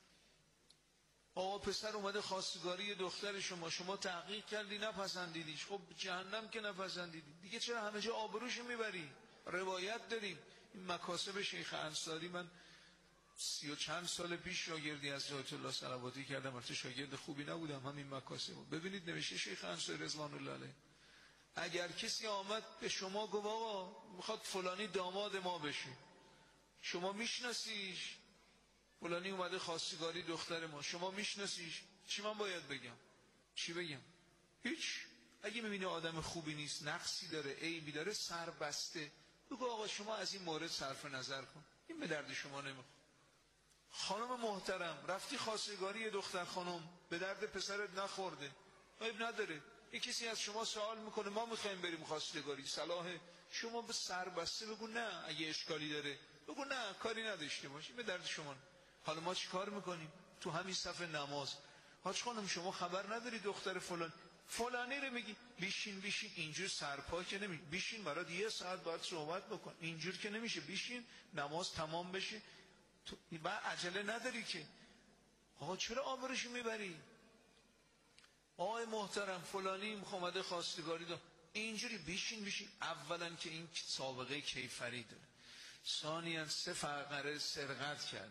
آقا پسر اومده خواستگاری دختر شما، شما تحقیق کردی نپسندیدیش، خب جهنم که نپسندیدی، دیگه چرا همه جا آبروشو میبری؟ روایت داریم. این مکاسب شیخ انصاری، من سی و چند سال پیش شاگردی از آیت الله صلواتی کردم، البته شاگرد خوبی نبودم، همین مکاسب. ببینید نوشته شیخ انصاری رضوان الله علیه، اگر کسی آمد به شما گفت آقا میخواد فلانی داماد ما بشه، شما میشناسیش؟ فلانی اومده خواستگاری دختر ما، شما میشناسیش؟ چی من باید بگم؟ چی بگم؟ هیچ. اگه میبینی آدم خوبی نیست، نقصی داره، عیبی داره، سر بسته، بگو آقا شما از این مورد صرف نظر کن، این به درد شما نمیخوره. خانم محترم رفتی خواستگاری دختر خانم، به درد پسرت نخورده، عیب نداره. یک کسی از شما سوال میکنه ما میخوایم بریم خواستگاری، صلاحه؟ شما به سر بسته بگو نه، اگه اشکالی داره بگو نه، کاری نداشته باشی، به درد شما. حالا ما چی کار میکنیم؟ تو همین صف نماز حاج خانم شما خبر نداری دختر فلان فلانی رو میگی بیشین بیشین، اینجور سرپا که نمیشه، بیشین برات یه ساعت باید صحبت بکن، اینجور که نمیشه، بیشین نماز تمام بشه، تو بعد عجله نداری که. آقا چرا آبروشو میبری؟ آقای محترم فلانی اومده خواستگاری داره، اینجوری بیشین بیشین. اولا که این سابقه کیفری داره، ثانیاً سه فقره سرقت کرده،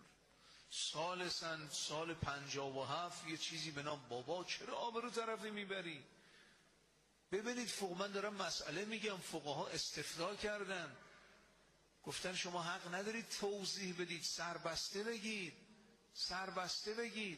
سالسن سال پنجاه و هفت یه چیزی به نام بابا، چرا آبرو طرفی میبری؟ ببینید فقها، من دارم مسئله میگم، فقها استفتاء کردن، گفتن شما حق ندارید توضیح بدید، سربسته بگید، سربسته بگید.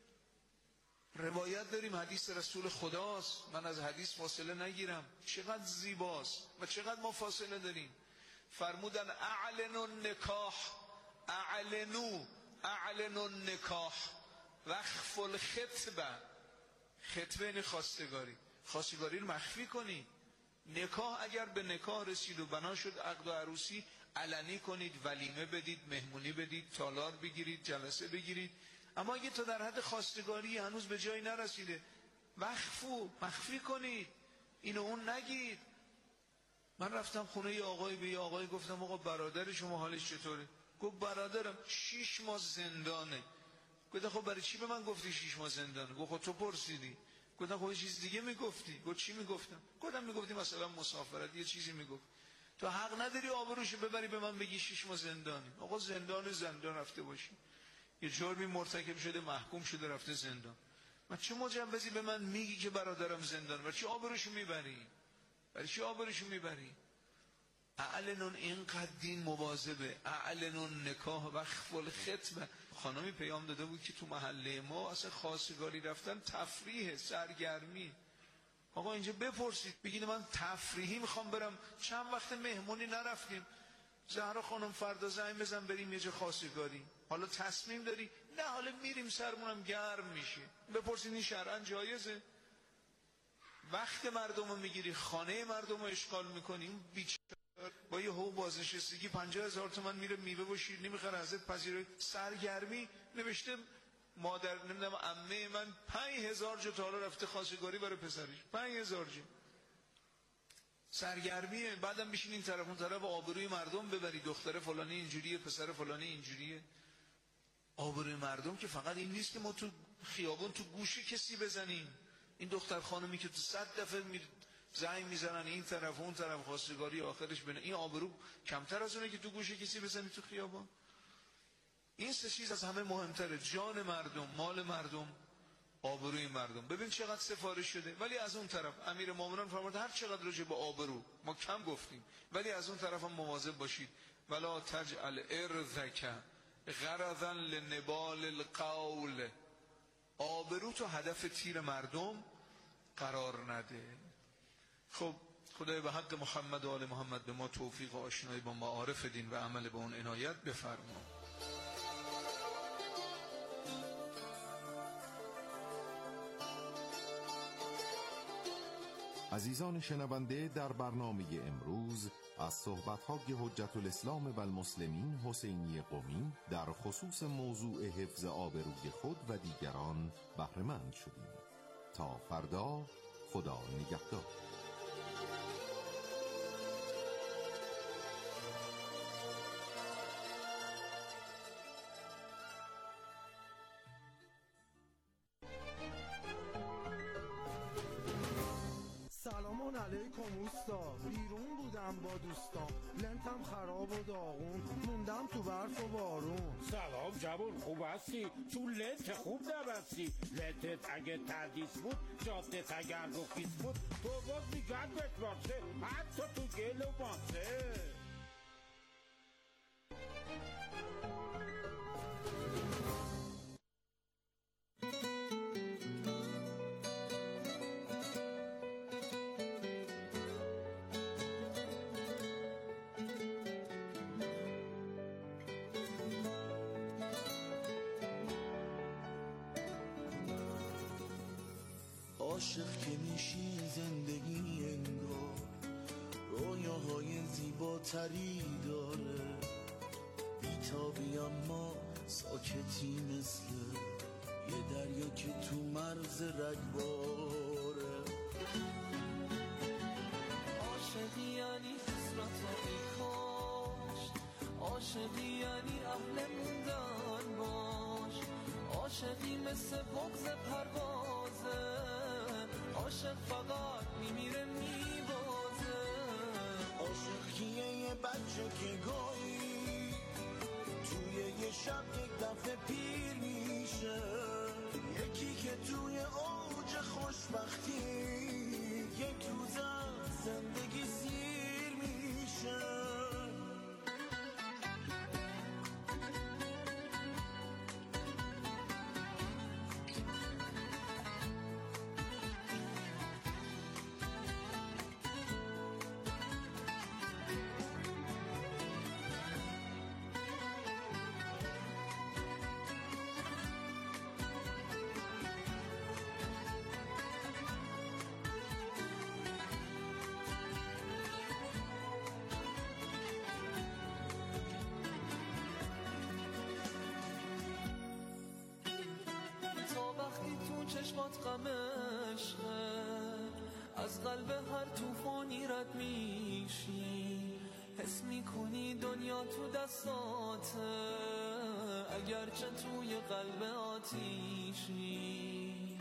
روایت داریم، حدیث رسول خداست، من از حدیث فاصله نگیرم، چقدر زیباست و چقدر ما فاصله داریم. فرمودن اعلنوا النکاح، اعلنوا اعلنوا النکاح وخف الخطبه. خطبه یعنی خواستگاری، خواستگاری رو مخفی کنید. نکاح اگر به نکاح رسید و بنا شد عقد و عروسی، علنی کنید، ولیمه بدید، مهمونی بدید، تالار بگیرید، جلسه بگیرید. اما اگه تا در حد خواستگاری هنوز به جایی نرسیده، وقفو مخفی کنید، اینو اون نگید. من رفتم خونه یه آقای، به یه آقای گفتم آقا برادر شما حالش چطوره؟ گفت برادرم شیش ماه زندانه. گفتم خب برای چی به من گفتی شیش ماه زندانه؟ گفت خب تو پرسیدی. گفتم خب یه چیز دیگه میگفتی. گفت چی میگفتم؟ گفتم میگفتی مثلا مسافرت، یه چیزی میگفت. تو حق نداری آبروشو ببری به من بگی شیش ماه زندانی. آقا زندان زندان رفته باشی، یه جرمی مرتکب شده محکوم شده رفته زندان، من چه مجوزی به من میگی که برادرم زندان؟ برای چی آبروشو میبری؟ برای چی آبروشو میبری؟ اعلنون اینقدر دین مواظبه، اعلنون نکاح و خف الخطبه. خانمی پیام داده بود که تو محله ما اصلا خواستگاری رفتن تفریح، سرگرمی. آقا اینجا بپرسید، بگید من تفریحی میخوام برم، چند وقت مهمونی نرفتیم، زهرا خانم فردا زنگ بزن بریم یه جا خواستگاری. حالا تصمیم داری؟ نه حالا میریم سرمونم گرم میشه. بپرسید این شرعاً جایزه؟ وقت مردم رو میگیری، خانه مردم رو اشغال میکنی. این بیچاره با یه حقوق بازنشستگی پنجاه هزار تومان میره میوه و شیر نمیخره ازت پذیرایی. سرگرمی نوشته مادر نمیدونم عمه من پنج هزار جو تا حالا رفته خواستگاری برای پسرش، پنج هزار جو سرگرمیه. بعدم بشین این طرف اون طرف آبروی مردم ببری، دختر فلانی اینجوریه، پسر فلانی اینجوریه. آبروی مردم که فقط این نیست که ما تو خیابون تو گوشه کسی بزنیم. این دختر خانمی که تو صد دفعه می زنگ میزنن این طرف اون طرف خواستگاری، آخرش بینه این آبرو کمتر از اونه که تو گوشه کسی بزنی تو خیابون. این سه چیز از همه مهمتره: جان مردم، مال مردم، آبروی مردم. ببین چقدر سفارش شده. ولی از اون طرف امیرالمومنین فرمود هر چقدر راجع به آبرو ما کم گفتیم، ولی از اون طرف هم مواظب باشید. ولا تجعل ارضک غرضا لنبال القول. آبرو تو هدف تیر مردم قرار نده. خب خدای به حق محمد و آل محمد به ما توفیق و آشنایی با معارف دین و عمل به اون عنایت بفرما. عزیزان شنونده، در برنامه امروز از صحبت‌های حجت الاسلام و المسلمین حسینی قمی در خصوص موضوع حفظ آبروی خود و دیگران بهره‌مند شدیم. تا فردا، خدا نگهدار. سلام علیکم اوستا، بیرون بودم با دوستان، لنتم خراب و داغون، موندم تو برف و بارون. سلام جوون، خوب هستی؟ تو لنت خوب نبستی. لنتت اگه تردیس بود، جادت اگر رخیص بود، تو باز میگن بتراسه، حتی تو گل و ماسه. عاشق که میشی زندگی انگار رویاهای زیباتری داره، بیتابی اما ساکتی مثل یه دریا که تو مرز رگباره. عاشقی یعنی حسرت و بیکاش، عاشقی یعنی اهل موندن باش، عاشقی مثل بغض پروازه، عاشق فقط میمیره میبازه. عاشق کیه؟ یه بچه که گاهی توی یه شب یک دفعه پیر میشه، یکی که توی اوج خوشبختی یک روز از زندگی سیر میشه. چشمات غم عشقه، از قلب هر توفانی رد میشی، حس میکنی دنیا تو دستاته، اگرچه توی قلب آتیشی.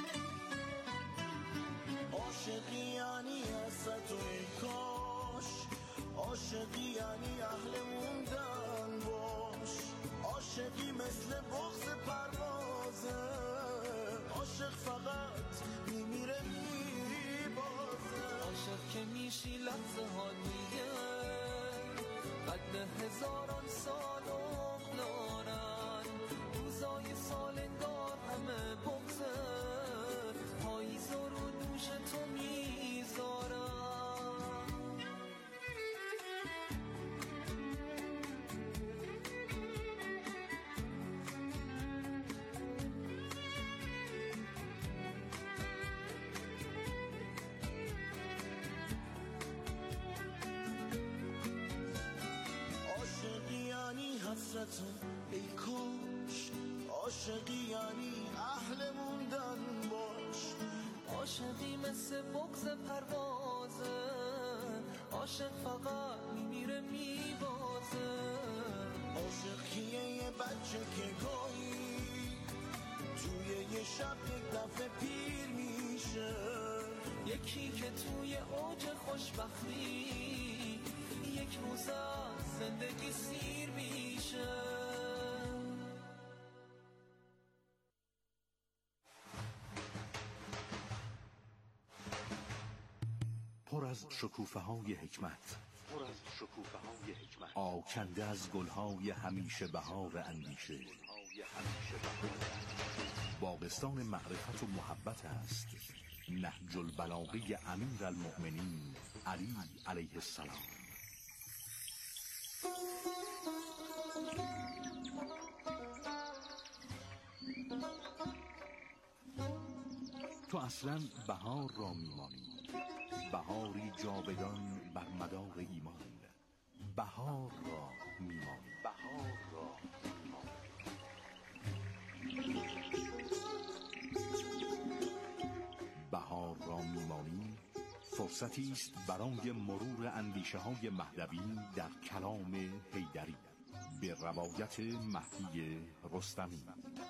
عاشقی یعنی حسرت و کاش، عاشقی یعنی اهل موندن باش، عاشقی مثل بغض پروازه، عاشق فقط میمیره میبازه. عاشق که میشی لحظه ها دیگه قد هزاران سال عمر دارن، روزای سال انگار همه بغضه، پاییز رو دوش تو میذارن. ازتون ای کاش. عاشقی یعنی اهل موندن باش. عاشقی مثل بغض پروازه، عاشق فقط میمیره میبازه. عاشق کیه؟ یه بچه که گاهی توی یه شب یک دفعه پیر میشه. یکی که توی اوج خوشبختی یک روز از زندگی سیر میشه. پر از شکوفه های حکمت، پر از شکوفه های حکمت، آکنده از گلهای همیشه بهار اندیشه. باغستان معرفت و محبت است نهج البلاغه امیر المؤمنین علی علیه السلام. تو اصلا بهار را میمانی، بهاری جاودان بر مدار ایمان. بهار را میمانی، بهار را بهار را میمانی فرصتی است برای مرور اندیشه های مهدوی در کلام حیدری به روایت مهدی رستمی.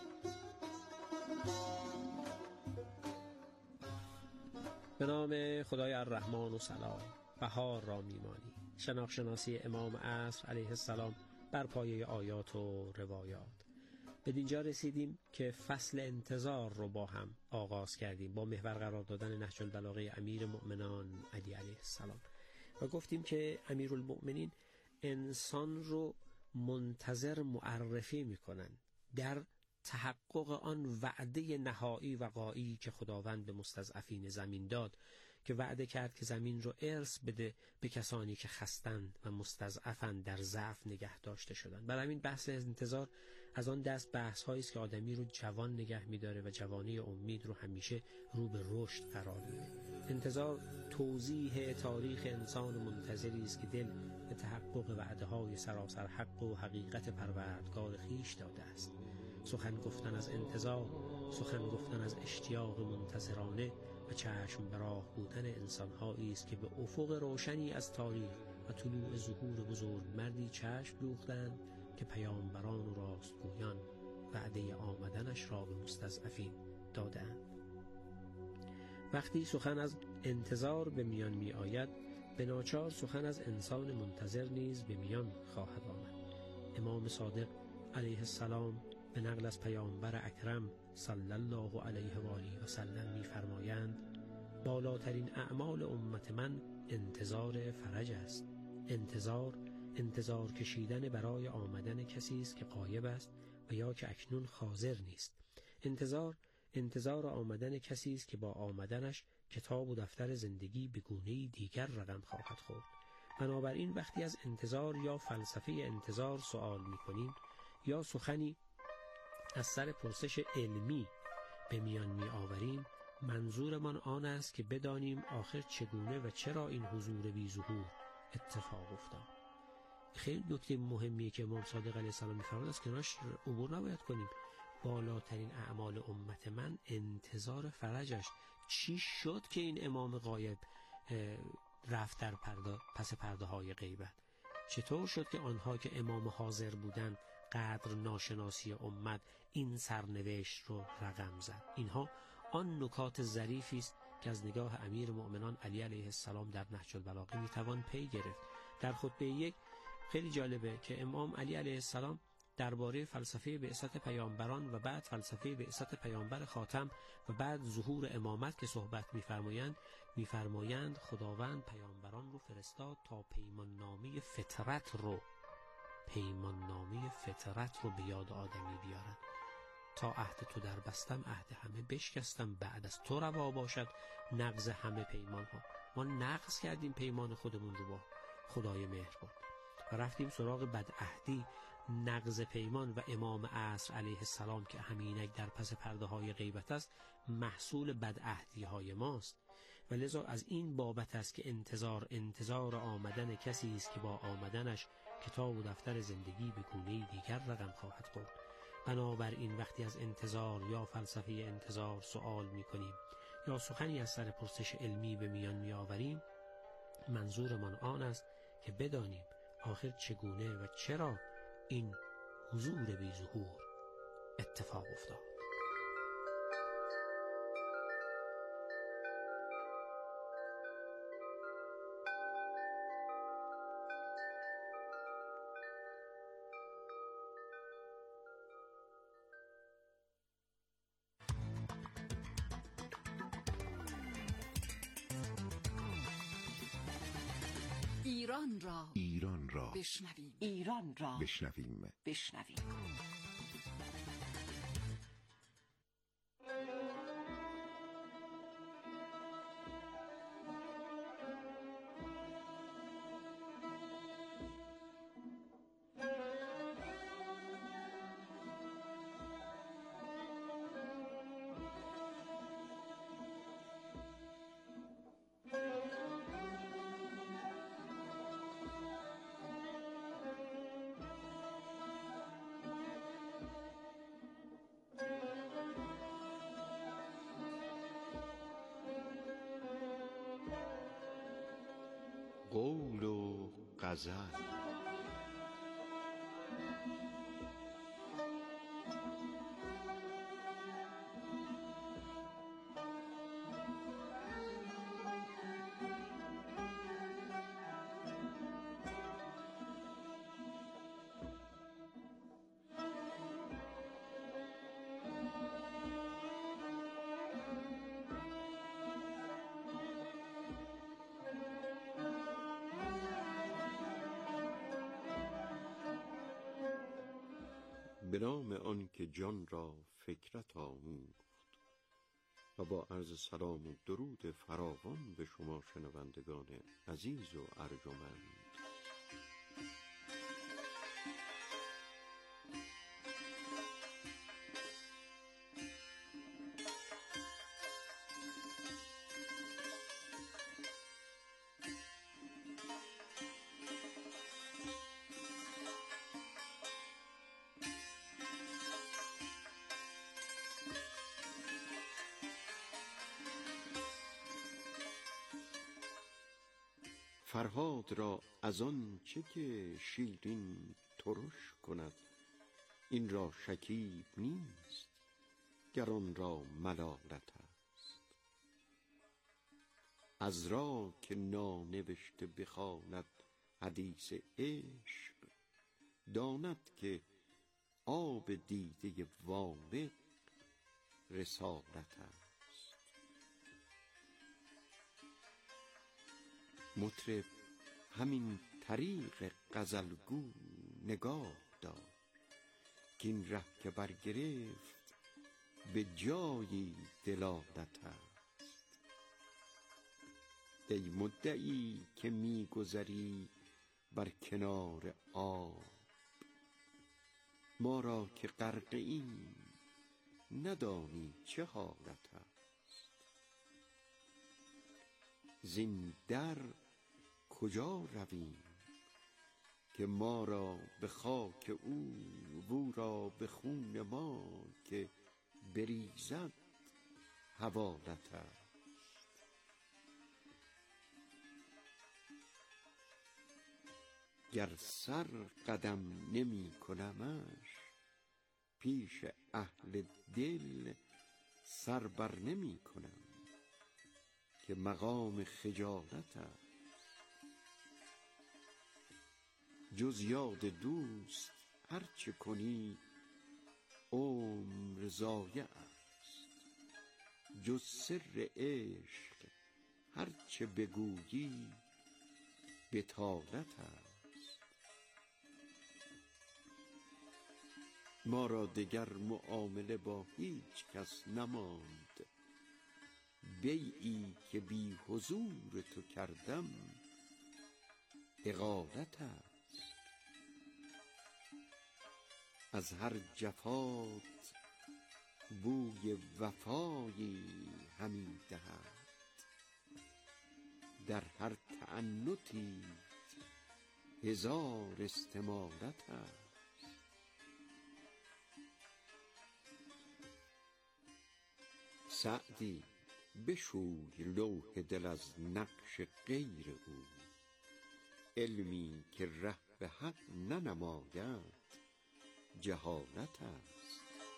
به نام خدای الرحمن و سلام. بهار را میمانی، شناخت-شناسی امام عصر علیه السلام بر پایه آیات و روایات. به دینجا رسیدیم که فصل انتظار رو با هم آغاز کردیم با محور قرار دادن نهج البلاغه امیر مؤمنان علی علیه السلام و گفتیم که امیر المؤمنین انسان رو منتظر معرفی میکنن در تحقق آن وعده نهایی و غایی که خداوند به مستضعفین زمین داد، که وعده کرد که زمین رو ارث بده به کسانی که خستند و مستضعفند، در ضعف نگه داشته شدند. برای همین بحث انتظار از آن دست بحث هایی است که آدمی رو جوان نگه می‌داره و جوانی امید رو همیشه رو به رشد قرار میده. انتظار توضیح تاریخ انسان منتظری است که دل به تحقق وعده های سراسر حق و حقیقت پروردگار خویش داده است. سخن گفتن از انتظار، سخن گفتن از اشتیاق منتظرانه و چشم به راه بودن انسان‌هایی است که به افق روشنی از تاریخ و طلوع ظهور بزرگ مردی چشم دوختند که پیامبران و راستگویان وعده آمدنش را به مستضعفین دادند. وقتی سخن از انتظار به میان می آید، به ناچار سخن از انسان منتظر نیز به میان خواهد آمد. امام صادق علیه السلام به نقل از پیامبر اکرم صلی الله علیه و آله و سلم می‌فرمایند بالاترین اعمال امت من انتظار فرج است. انتظار انتظار کشیدن برای آمدن کسی است که غایب است و یا که اکنون حاضر نیست. انتظار انتظار آمدن کسی است که با آمدنش کتاب و دفتر زندگی به گونه‌ای دیگر رقم خواهد خورد. بنابراین وقتی از انتظار یا فلسفه انتظار سوال می‌کنیم یا سخنی از سر پرسش علمی به میان می آوریم، منظورمان آن است که بدانیم آخر چگونه و چرا این حضور بی ظهور اتفاق افتاد. خیلی نکته مهمیه که امام صادق علیه السلام می‌فرماید است که ناش عبور نباید کنیم. بالاترین اعمال امت من انتظار فرجش. چی شد که این امام غایب رفت در پرده پس پرده های غیبت؟ چطور شد که آنها که امام حاضر بودند قدر ناشناسی امت این سرنوشت رو رقم زد؟ اینها آن نکات ظریفی است که از نگاه امیر مؤمنان علی علیه السلام در نهج البلاغه میتوان پی گرفت. در خطبه یک خیلی جالبه که امام علی علیه السلام درباره فلسفه بعثت پیامبران و بعد فلسفه بعثت پیامبر خاتم و بعد ظهور امامت که صحبت می‌فرمایند می‌فرمایند خداوند پیامبران رو فرستاد تا پیمان نامه فطرت رو پیمان نامه فطرت رو به یاد آدمی بیارن. تا عهد تو در بستم عهد همه بشکستم، بعد از تو روا باشد نقض همه پیمان ها. ما نقض کردیم پیمان خودمون رو با خدای مهربان و رفتیم سراغ بدعهدی، نقض پیمان و امام عصر علیه السلام که همینک در پس پرده های غیبت است محصول بدعهدی های ماست. و لذا از این بابت است که انتظار انتظار آمدن کسی است که با آمدنش کتاب و دفتر زندگی به گونه‌ای دیگر رقم خواهد خورد. بنابراین وقتی از انتظار یا فلسفه انتظار سوال می‌کنیم یا سخنی از سر پرسش علمی به میان می‌آوریم، منظورمان آن است که بدانیم آخر چگونه و چرا این حضور بی ظهور اتفاق افتاد. ایران را ایران را بشنویم. ایران را بشنویم. بشنویم. قول و غزل. به نام آن که جان را فکرت آموخت و با عرض سلام و درود فراوان به شما شنوندگان عزیز و ارجمند. فرهاد را از آن چه که شیرین ترش کند، این را شکیب نیست گر آن را ملالت است. از را که نانوشته بخواند حدیث عشق، داند که آب دیده وامق رسالت است. مطرب همین طریق غزلگو نگاه دار، که این ره که برگرفت به جایی دلالت است. ای مدعی که میگذری بر کنار آب، ما را که غرقه ایم ندانی چه حالت است. زین در کجا رویم که ما را به خاک او و را به خون ما که بریزد حوالت است. گر سر قدم نمی کنمش پیش اهل دل، سر بر نمی کنم که مقام خجالت است. جز یاد دوست هر چه کنی عمر ضایع است، جز سر عشق هر چه بگویی بطالت است. ما را دگر معامله با هیچ کس نماند، بیعی که بی حضور تو کردم اقالت است. از هر جفات بوی وفایی همی دهد، در هر تعنتی هزار استمالت است. سعدی بشوی لوح دل از نقش غیر او، علمی که ره به حق ننماید جهالت است.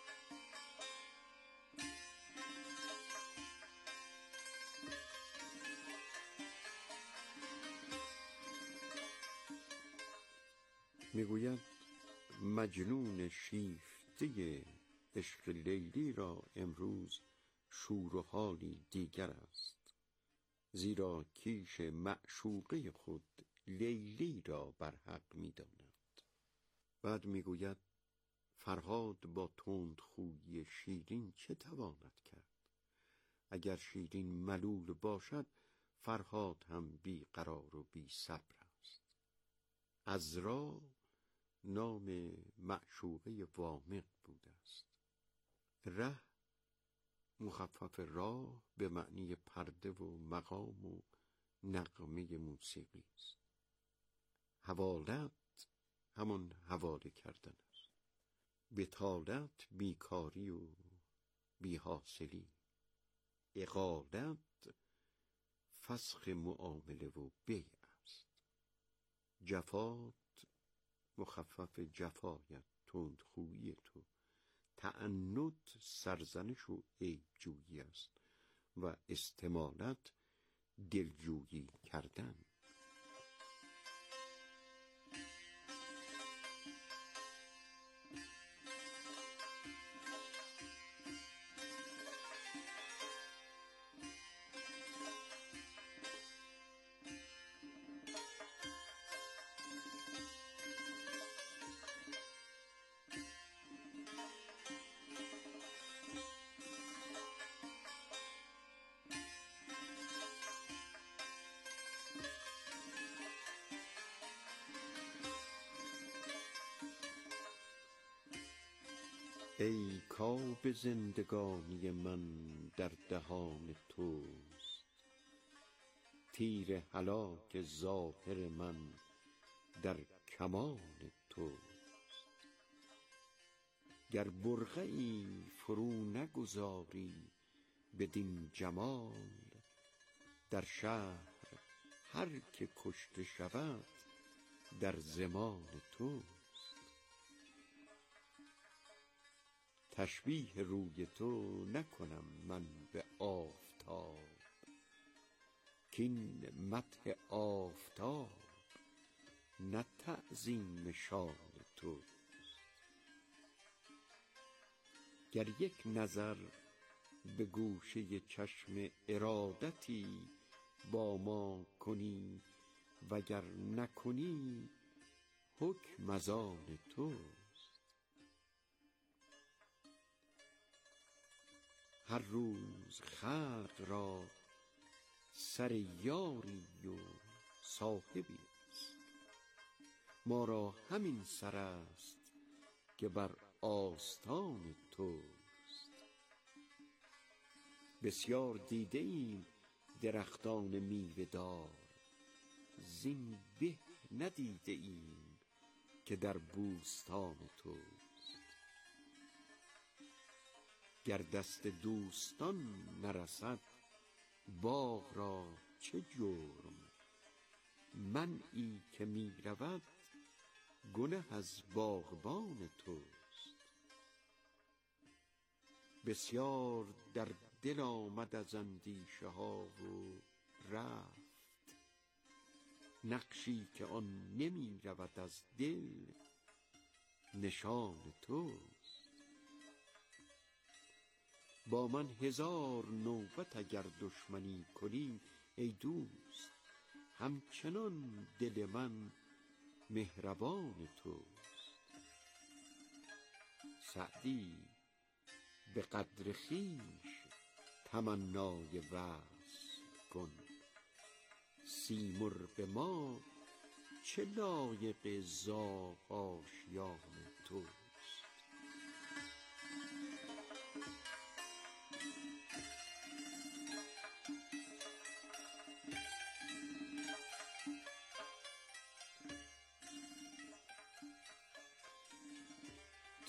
میگوید مجنون شیفته عشق لیلی را امروز شور و حالی دیگر است، زیرا کیش معشوقه خود لیلی را بر حق می‌داند. بعد میگوید فرهاد با تندخویی شیرین چه تواند کرد؟ اگر شیرین ملول باشد فرهاد هم بی قرار و بی صبر است. عذرا نام معشوقه وامق بوده است. ره مخفف راه به معنی پرده و مقام و نغمه موسیقی است. حوالت همان حواله کردن است. بطالت بیکاری و بی‌حاصلی. اقالت فسخ معامله و بیع است. جفات مخفف جفایت، تندخویی تو. تعنت سرزنش و عیبجویی است و استمالت دلجویی کردن. ای کآب زندگانی من در دهان توست، تیر هلاک ظاهر من در کمان توست. گر برقعی فرو نگذاری بدین جمال، در شهر هر که کشته شود در زمان توست. تشبیه روی تو نکنم من به آفتاب، کین مدح آفتاب نه تعظیم شان توست. گر یک نظر به گوشه چشم ارادتی با ما کنی، وگر نکنی حکم از آن توست. هر روز خلق را سر یاری و صاحبی است، ما را همین سر است که بر آستان توست. بسیار دیده ایم درختان میوه دار، زین به ندیده ایم که در بوستان توست. گر دست دوستان نرسد باغ را چه جرم، منعی که می رود گنه از باغبان توست. بسیار در دل آمد از اندیشه ها و رفت، نقشی که آن نمی رود از دل نشان توست. با من هزار نوبت اگر دشمنی کنی ای دوست، همچنان دل من مهربان توست. سعدی به قدر خویش تمنای وصل کن، سیمرغ ما چه لایق زاغ آشیان توست.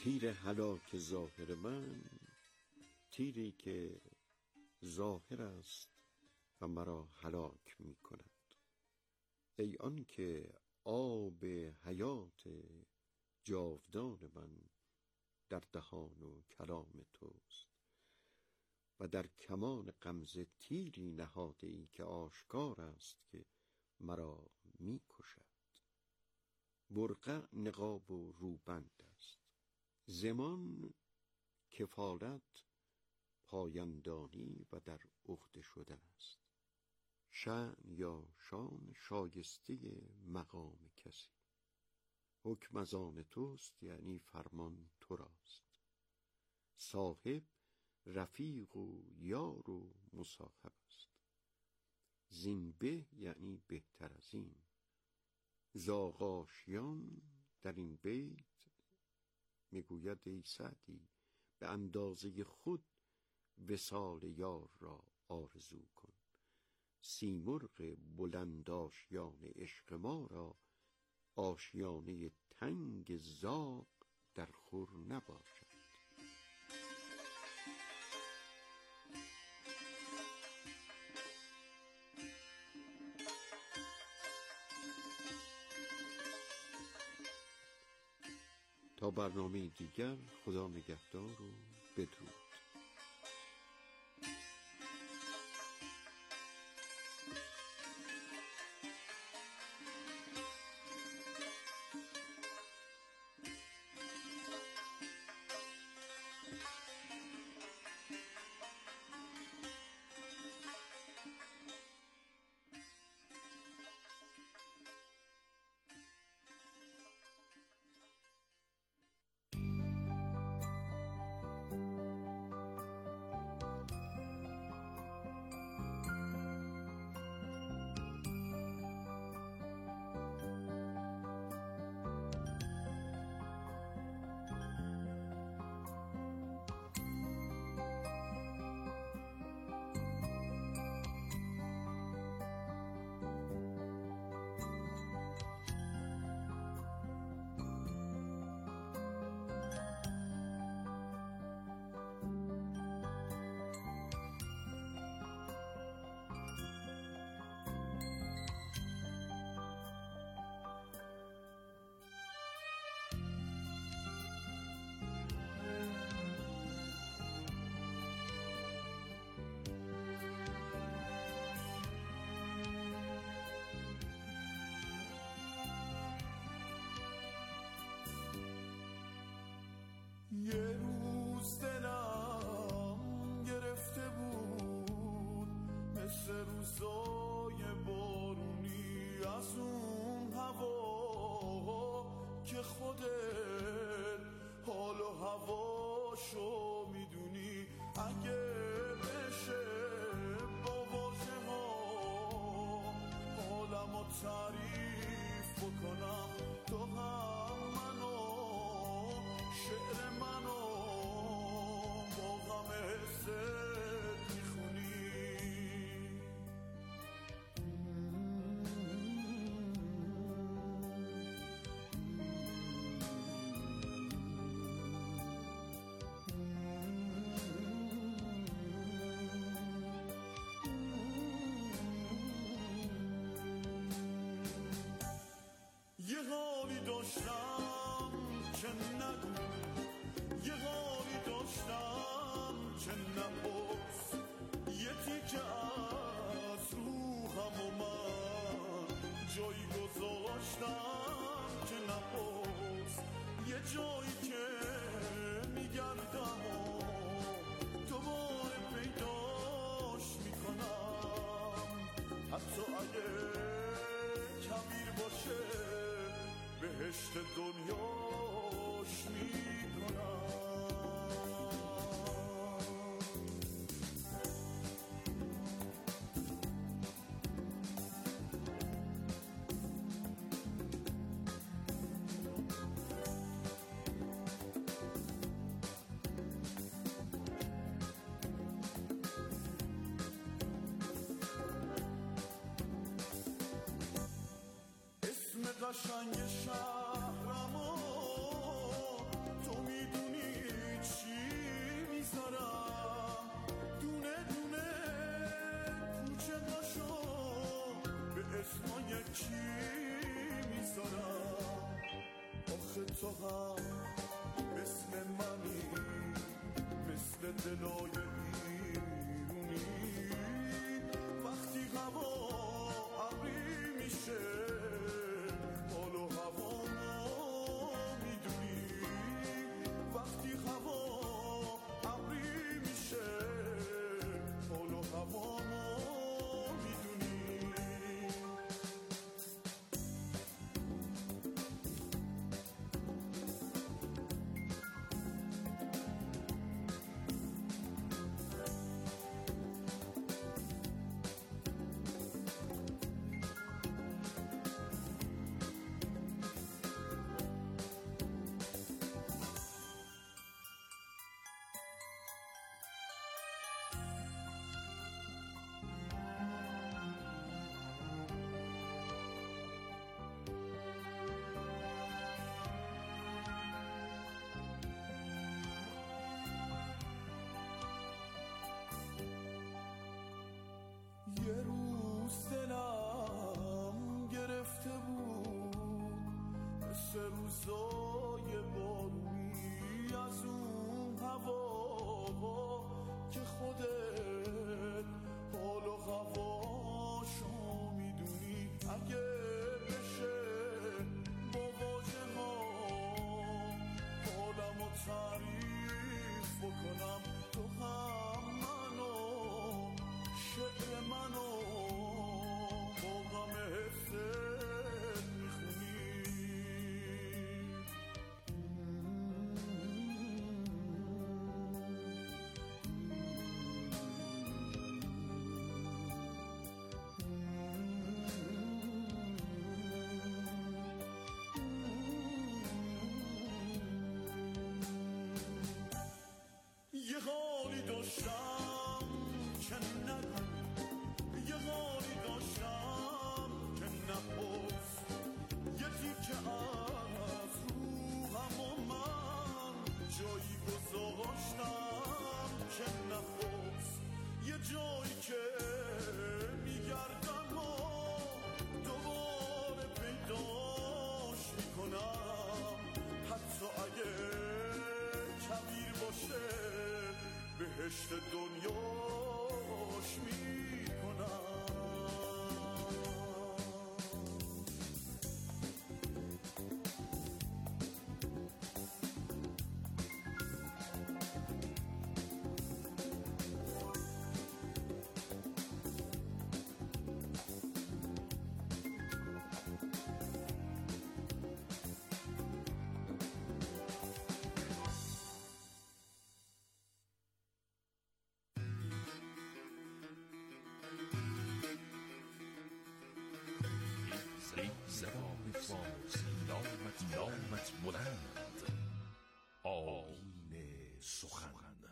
تیر هلاک ظاهر من، تیری که ظاهر است و مرا هلاک می کند. ای آن که آب حیات جاودان من در دهان و کلام توست و در کمان غمزه تیری نهاده ای که آشکار است که مرا می کشد. برقع نقاب و روبند است، زمان کفالت پایندانی و در عهده شدن است. شأن یا شان شایسته مقام کسی، حکم از آن توست یعنی فرمان تو راست. صاحب رفیق و یار و مصاحب است، زین به یعنی بهتر از این. زاغاشیان در این بیت میگوید ای سعدی به اندازه خود وصال یار را آرزو کن. سیمرغ بلند آشیان عشق ما را آشیانه تنگ زاغ در خور نباشد. تا برنامه دیگر، خدا نگهدار و بدرود. یه روز دلم گرفته بود مثل روزای بارونی از اون هوا که خودت حال و هواشو میدونی. اگه بشه با واژه ها حالمو تعریف بکنم، تو هم منو شعر منو با غم حست میخونی. یه حالی داشتم که نگو، یه حالی داشتم که نپرس، یه تیکه از روحم و من جایی گذاشتم که نپرس. یه جایی که میگردم و دوباره پیداش میکنم، حتی اگه کبیر باشه بهشت دنیاش میکنم. اسم قشنگ شهرمو تو میدونی تو هم مثل منی، مثل دلای بیرونی. وقتی هوا ابری میشه حال و هوا میدونی. وقتی هوا ابری میشه حال و هوا میدونی. یه روز دلم گرفته بود مثل روزای بارونی از اون هوا که خودت حال و هواشو میدونی. اگه بشه با واژه ها حالمو تعریف بکنم، تو هم منو شعر منو با غم حفظت میخونی. یه حالی داشتم که نگو، یه حالی داشتم که نپرس. یه تیکه از روحم و من جایی گذاشتم که نپرس. یه جایی که میگردم و دوباره پیداش میکنم، حتی اگه کبیر باشه بهشت دنیاش میکنم. زبان فارسی نامت نامت بلند، آیین سخن.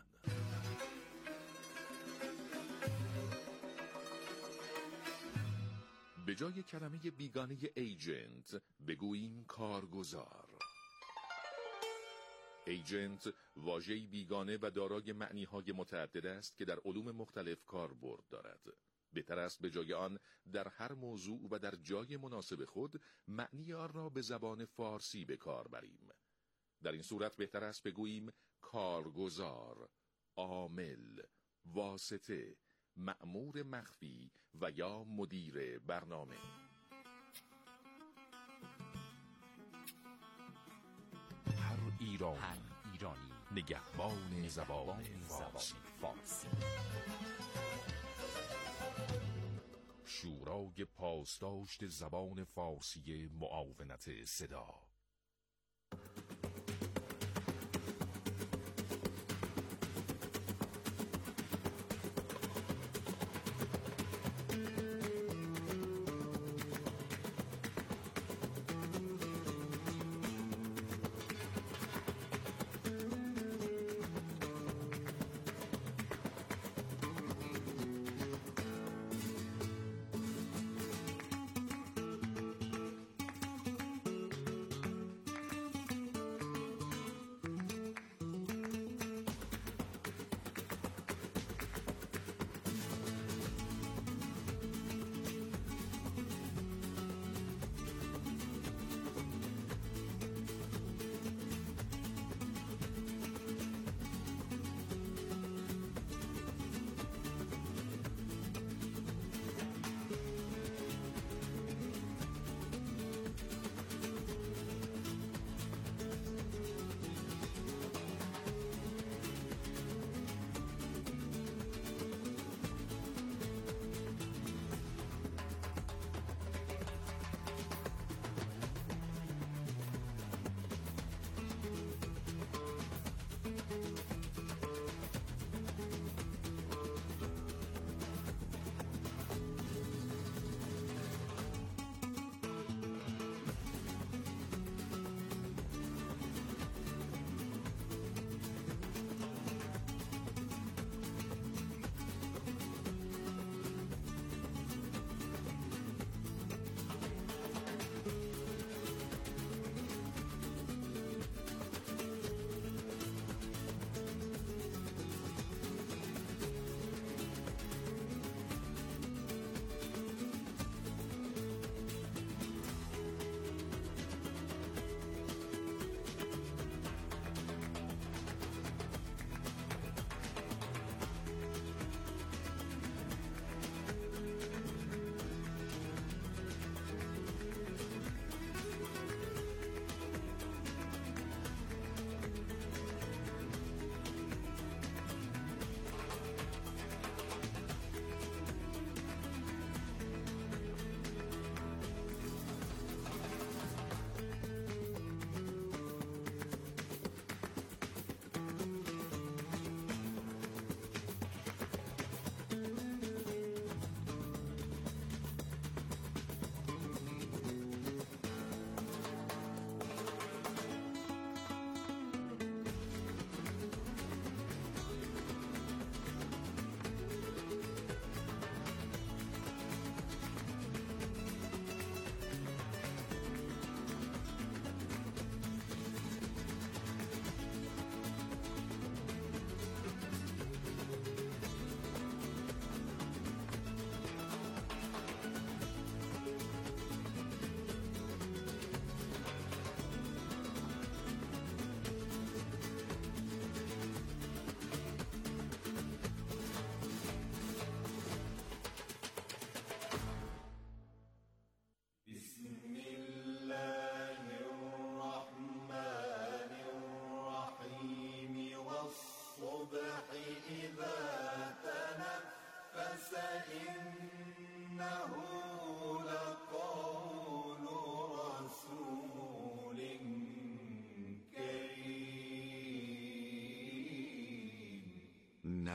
به جای کلمه بیگانه ایجنت بگوییم کارگزار. ایجنت واژه‌ای بیگانه و دارای معنی‌های متعدد است که در علوم مختلف کاربرد دارد. بهتر است به جای آن در هر موضوع و در جای مناسب خود معنی آن را به زبان فارسی به کار بریم. در این صورت بهتر است بگوییم کارگزار، عامل، واسطه، مأمور مخفی و یا مدیر برنامه. هر ایرانی, هر ایرانی نگهبان, نگهبان زبان فارسی. فارسی. شورای پاسداشت زبان فارسی معاونت صدا.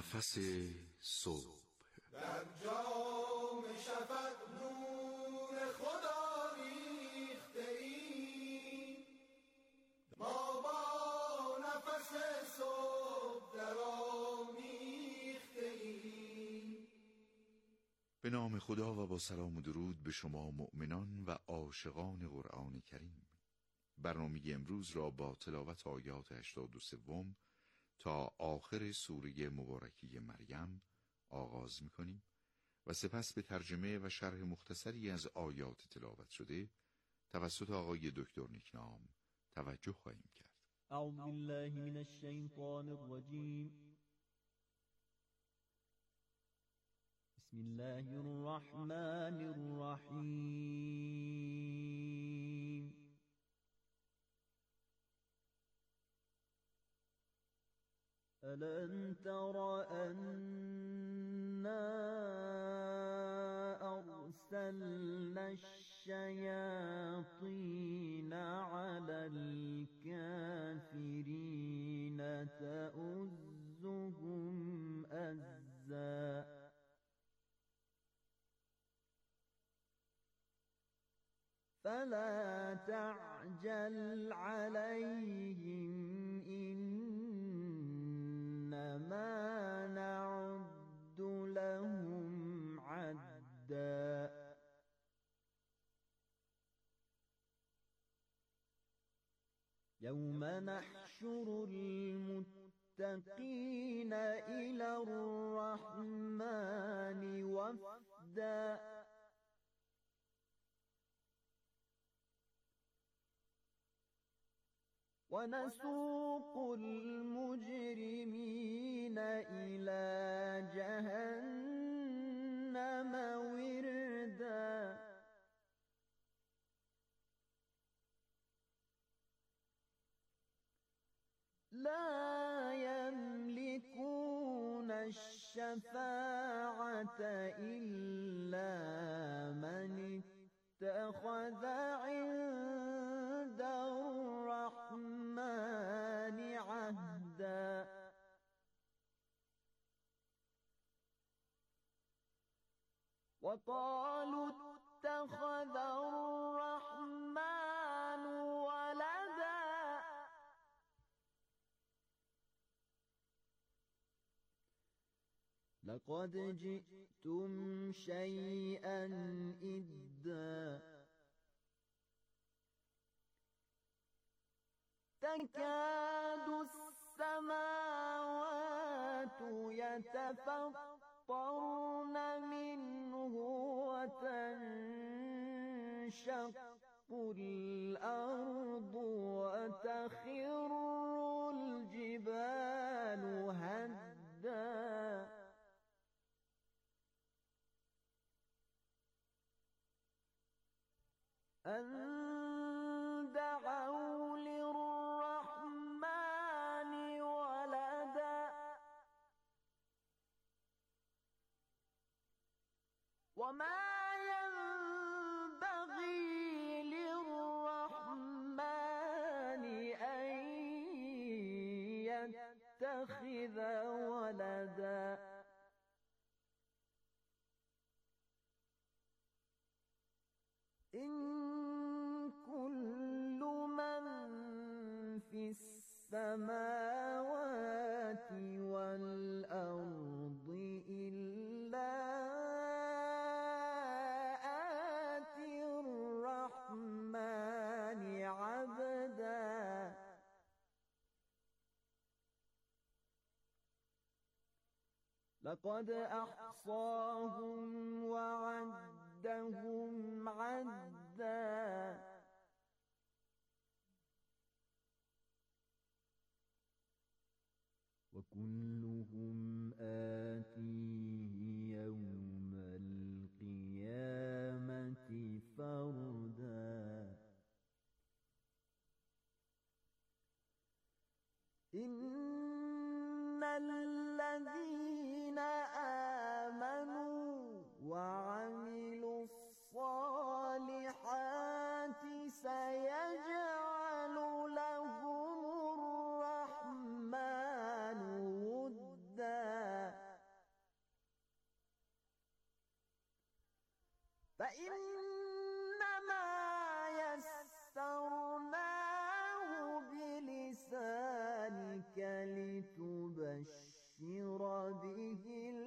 نفس صبح. در جام شفق نور خدا ریخته ایم، ما با نفس صبح در آمیخته ایم. به نام خدا و با سلام و درود به شما مؤمنان و عاشقان قرآن کریم. برنامه امروز را با تلاوت آیات هشتاد و سه تا آخر سوره مبارکه مریم آغاز می‌کنیم و سپس به ترجمه و شرح مختصری از آیات تلاوت شده توسط آقای دکتر نیکنام توجه خواهیم کرد. اعوذ بالله من الشیطان الرجیم. بسم الله الرحمن الرحیم. ألم تر أنا أرسلنا الشياطين على الكافرين تؤزهم أزا فلا تعجل عليهم إنما نعد لهم عدا يوم نحشر المتقين إلى الرحمن وفدا ونسوق المجرمين إلى جهنم وردا لا يملكون الشفاعة إلا من اتخذ عند الرحمن عهدا وقالوا اتخذ الرحمن ولدا لقد جئتم شيئا إدا تكاد السماوات يتفطرن منه وتنشق الأرض وتخر الجبال هدا أن دعوا للرحمن ولدا وما ينبغي للرحمن أن يتخذ ولدا إن كل من في السماوات والأرض إلا آتي الرحمن عبدا لقد أحصاهم وعدهم عدا وكلهم آتيه يوم القيامة فردا إن الذين آمنوا وعملوا الصالحات سيجعل لهم الرحمن ودا فإنما يسرناه بلسانك لتبشر به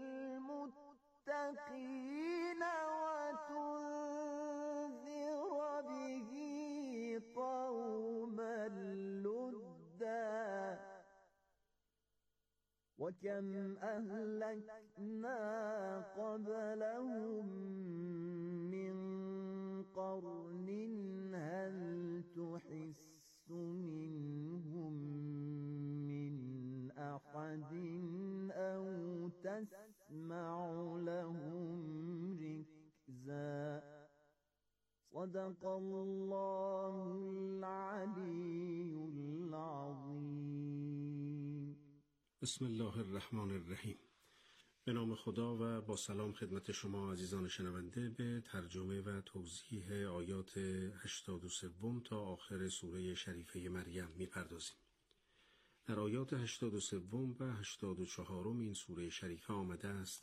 المتقين وتنذر به قوما لدا وكم أهلكنا قبلهم من قرن هل تحس منهم من أحد أو تسمع لهم ركزا صدق الله العلي العظيم. بسم الله الرحمن الرحیم. به نام خدا و با سلام خدمت شما عزیزان شنونده به ترجمه و توضیح آیات هشتاد و سه تا آخر سوره شریفه مریم می‌پردازیم. در آیات هشتاد و سه و هشتاد و چهار این سوره شریفه آمده است: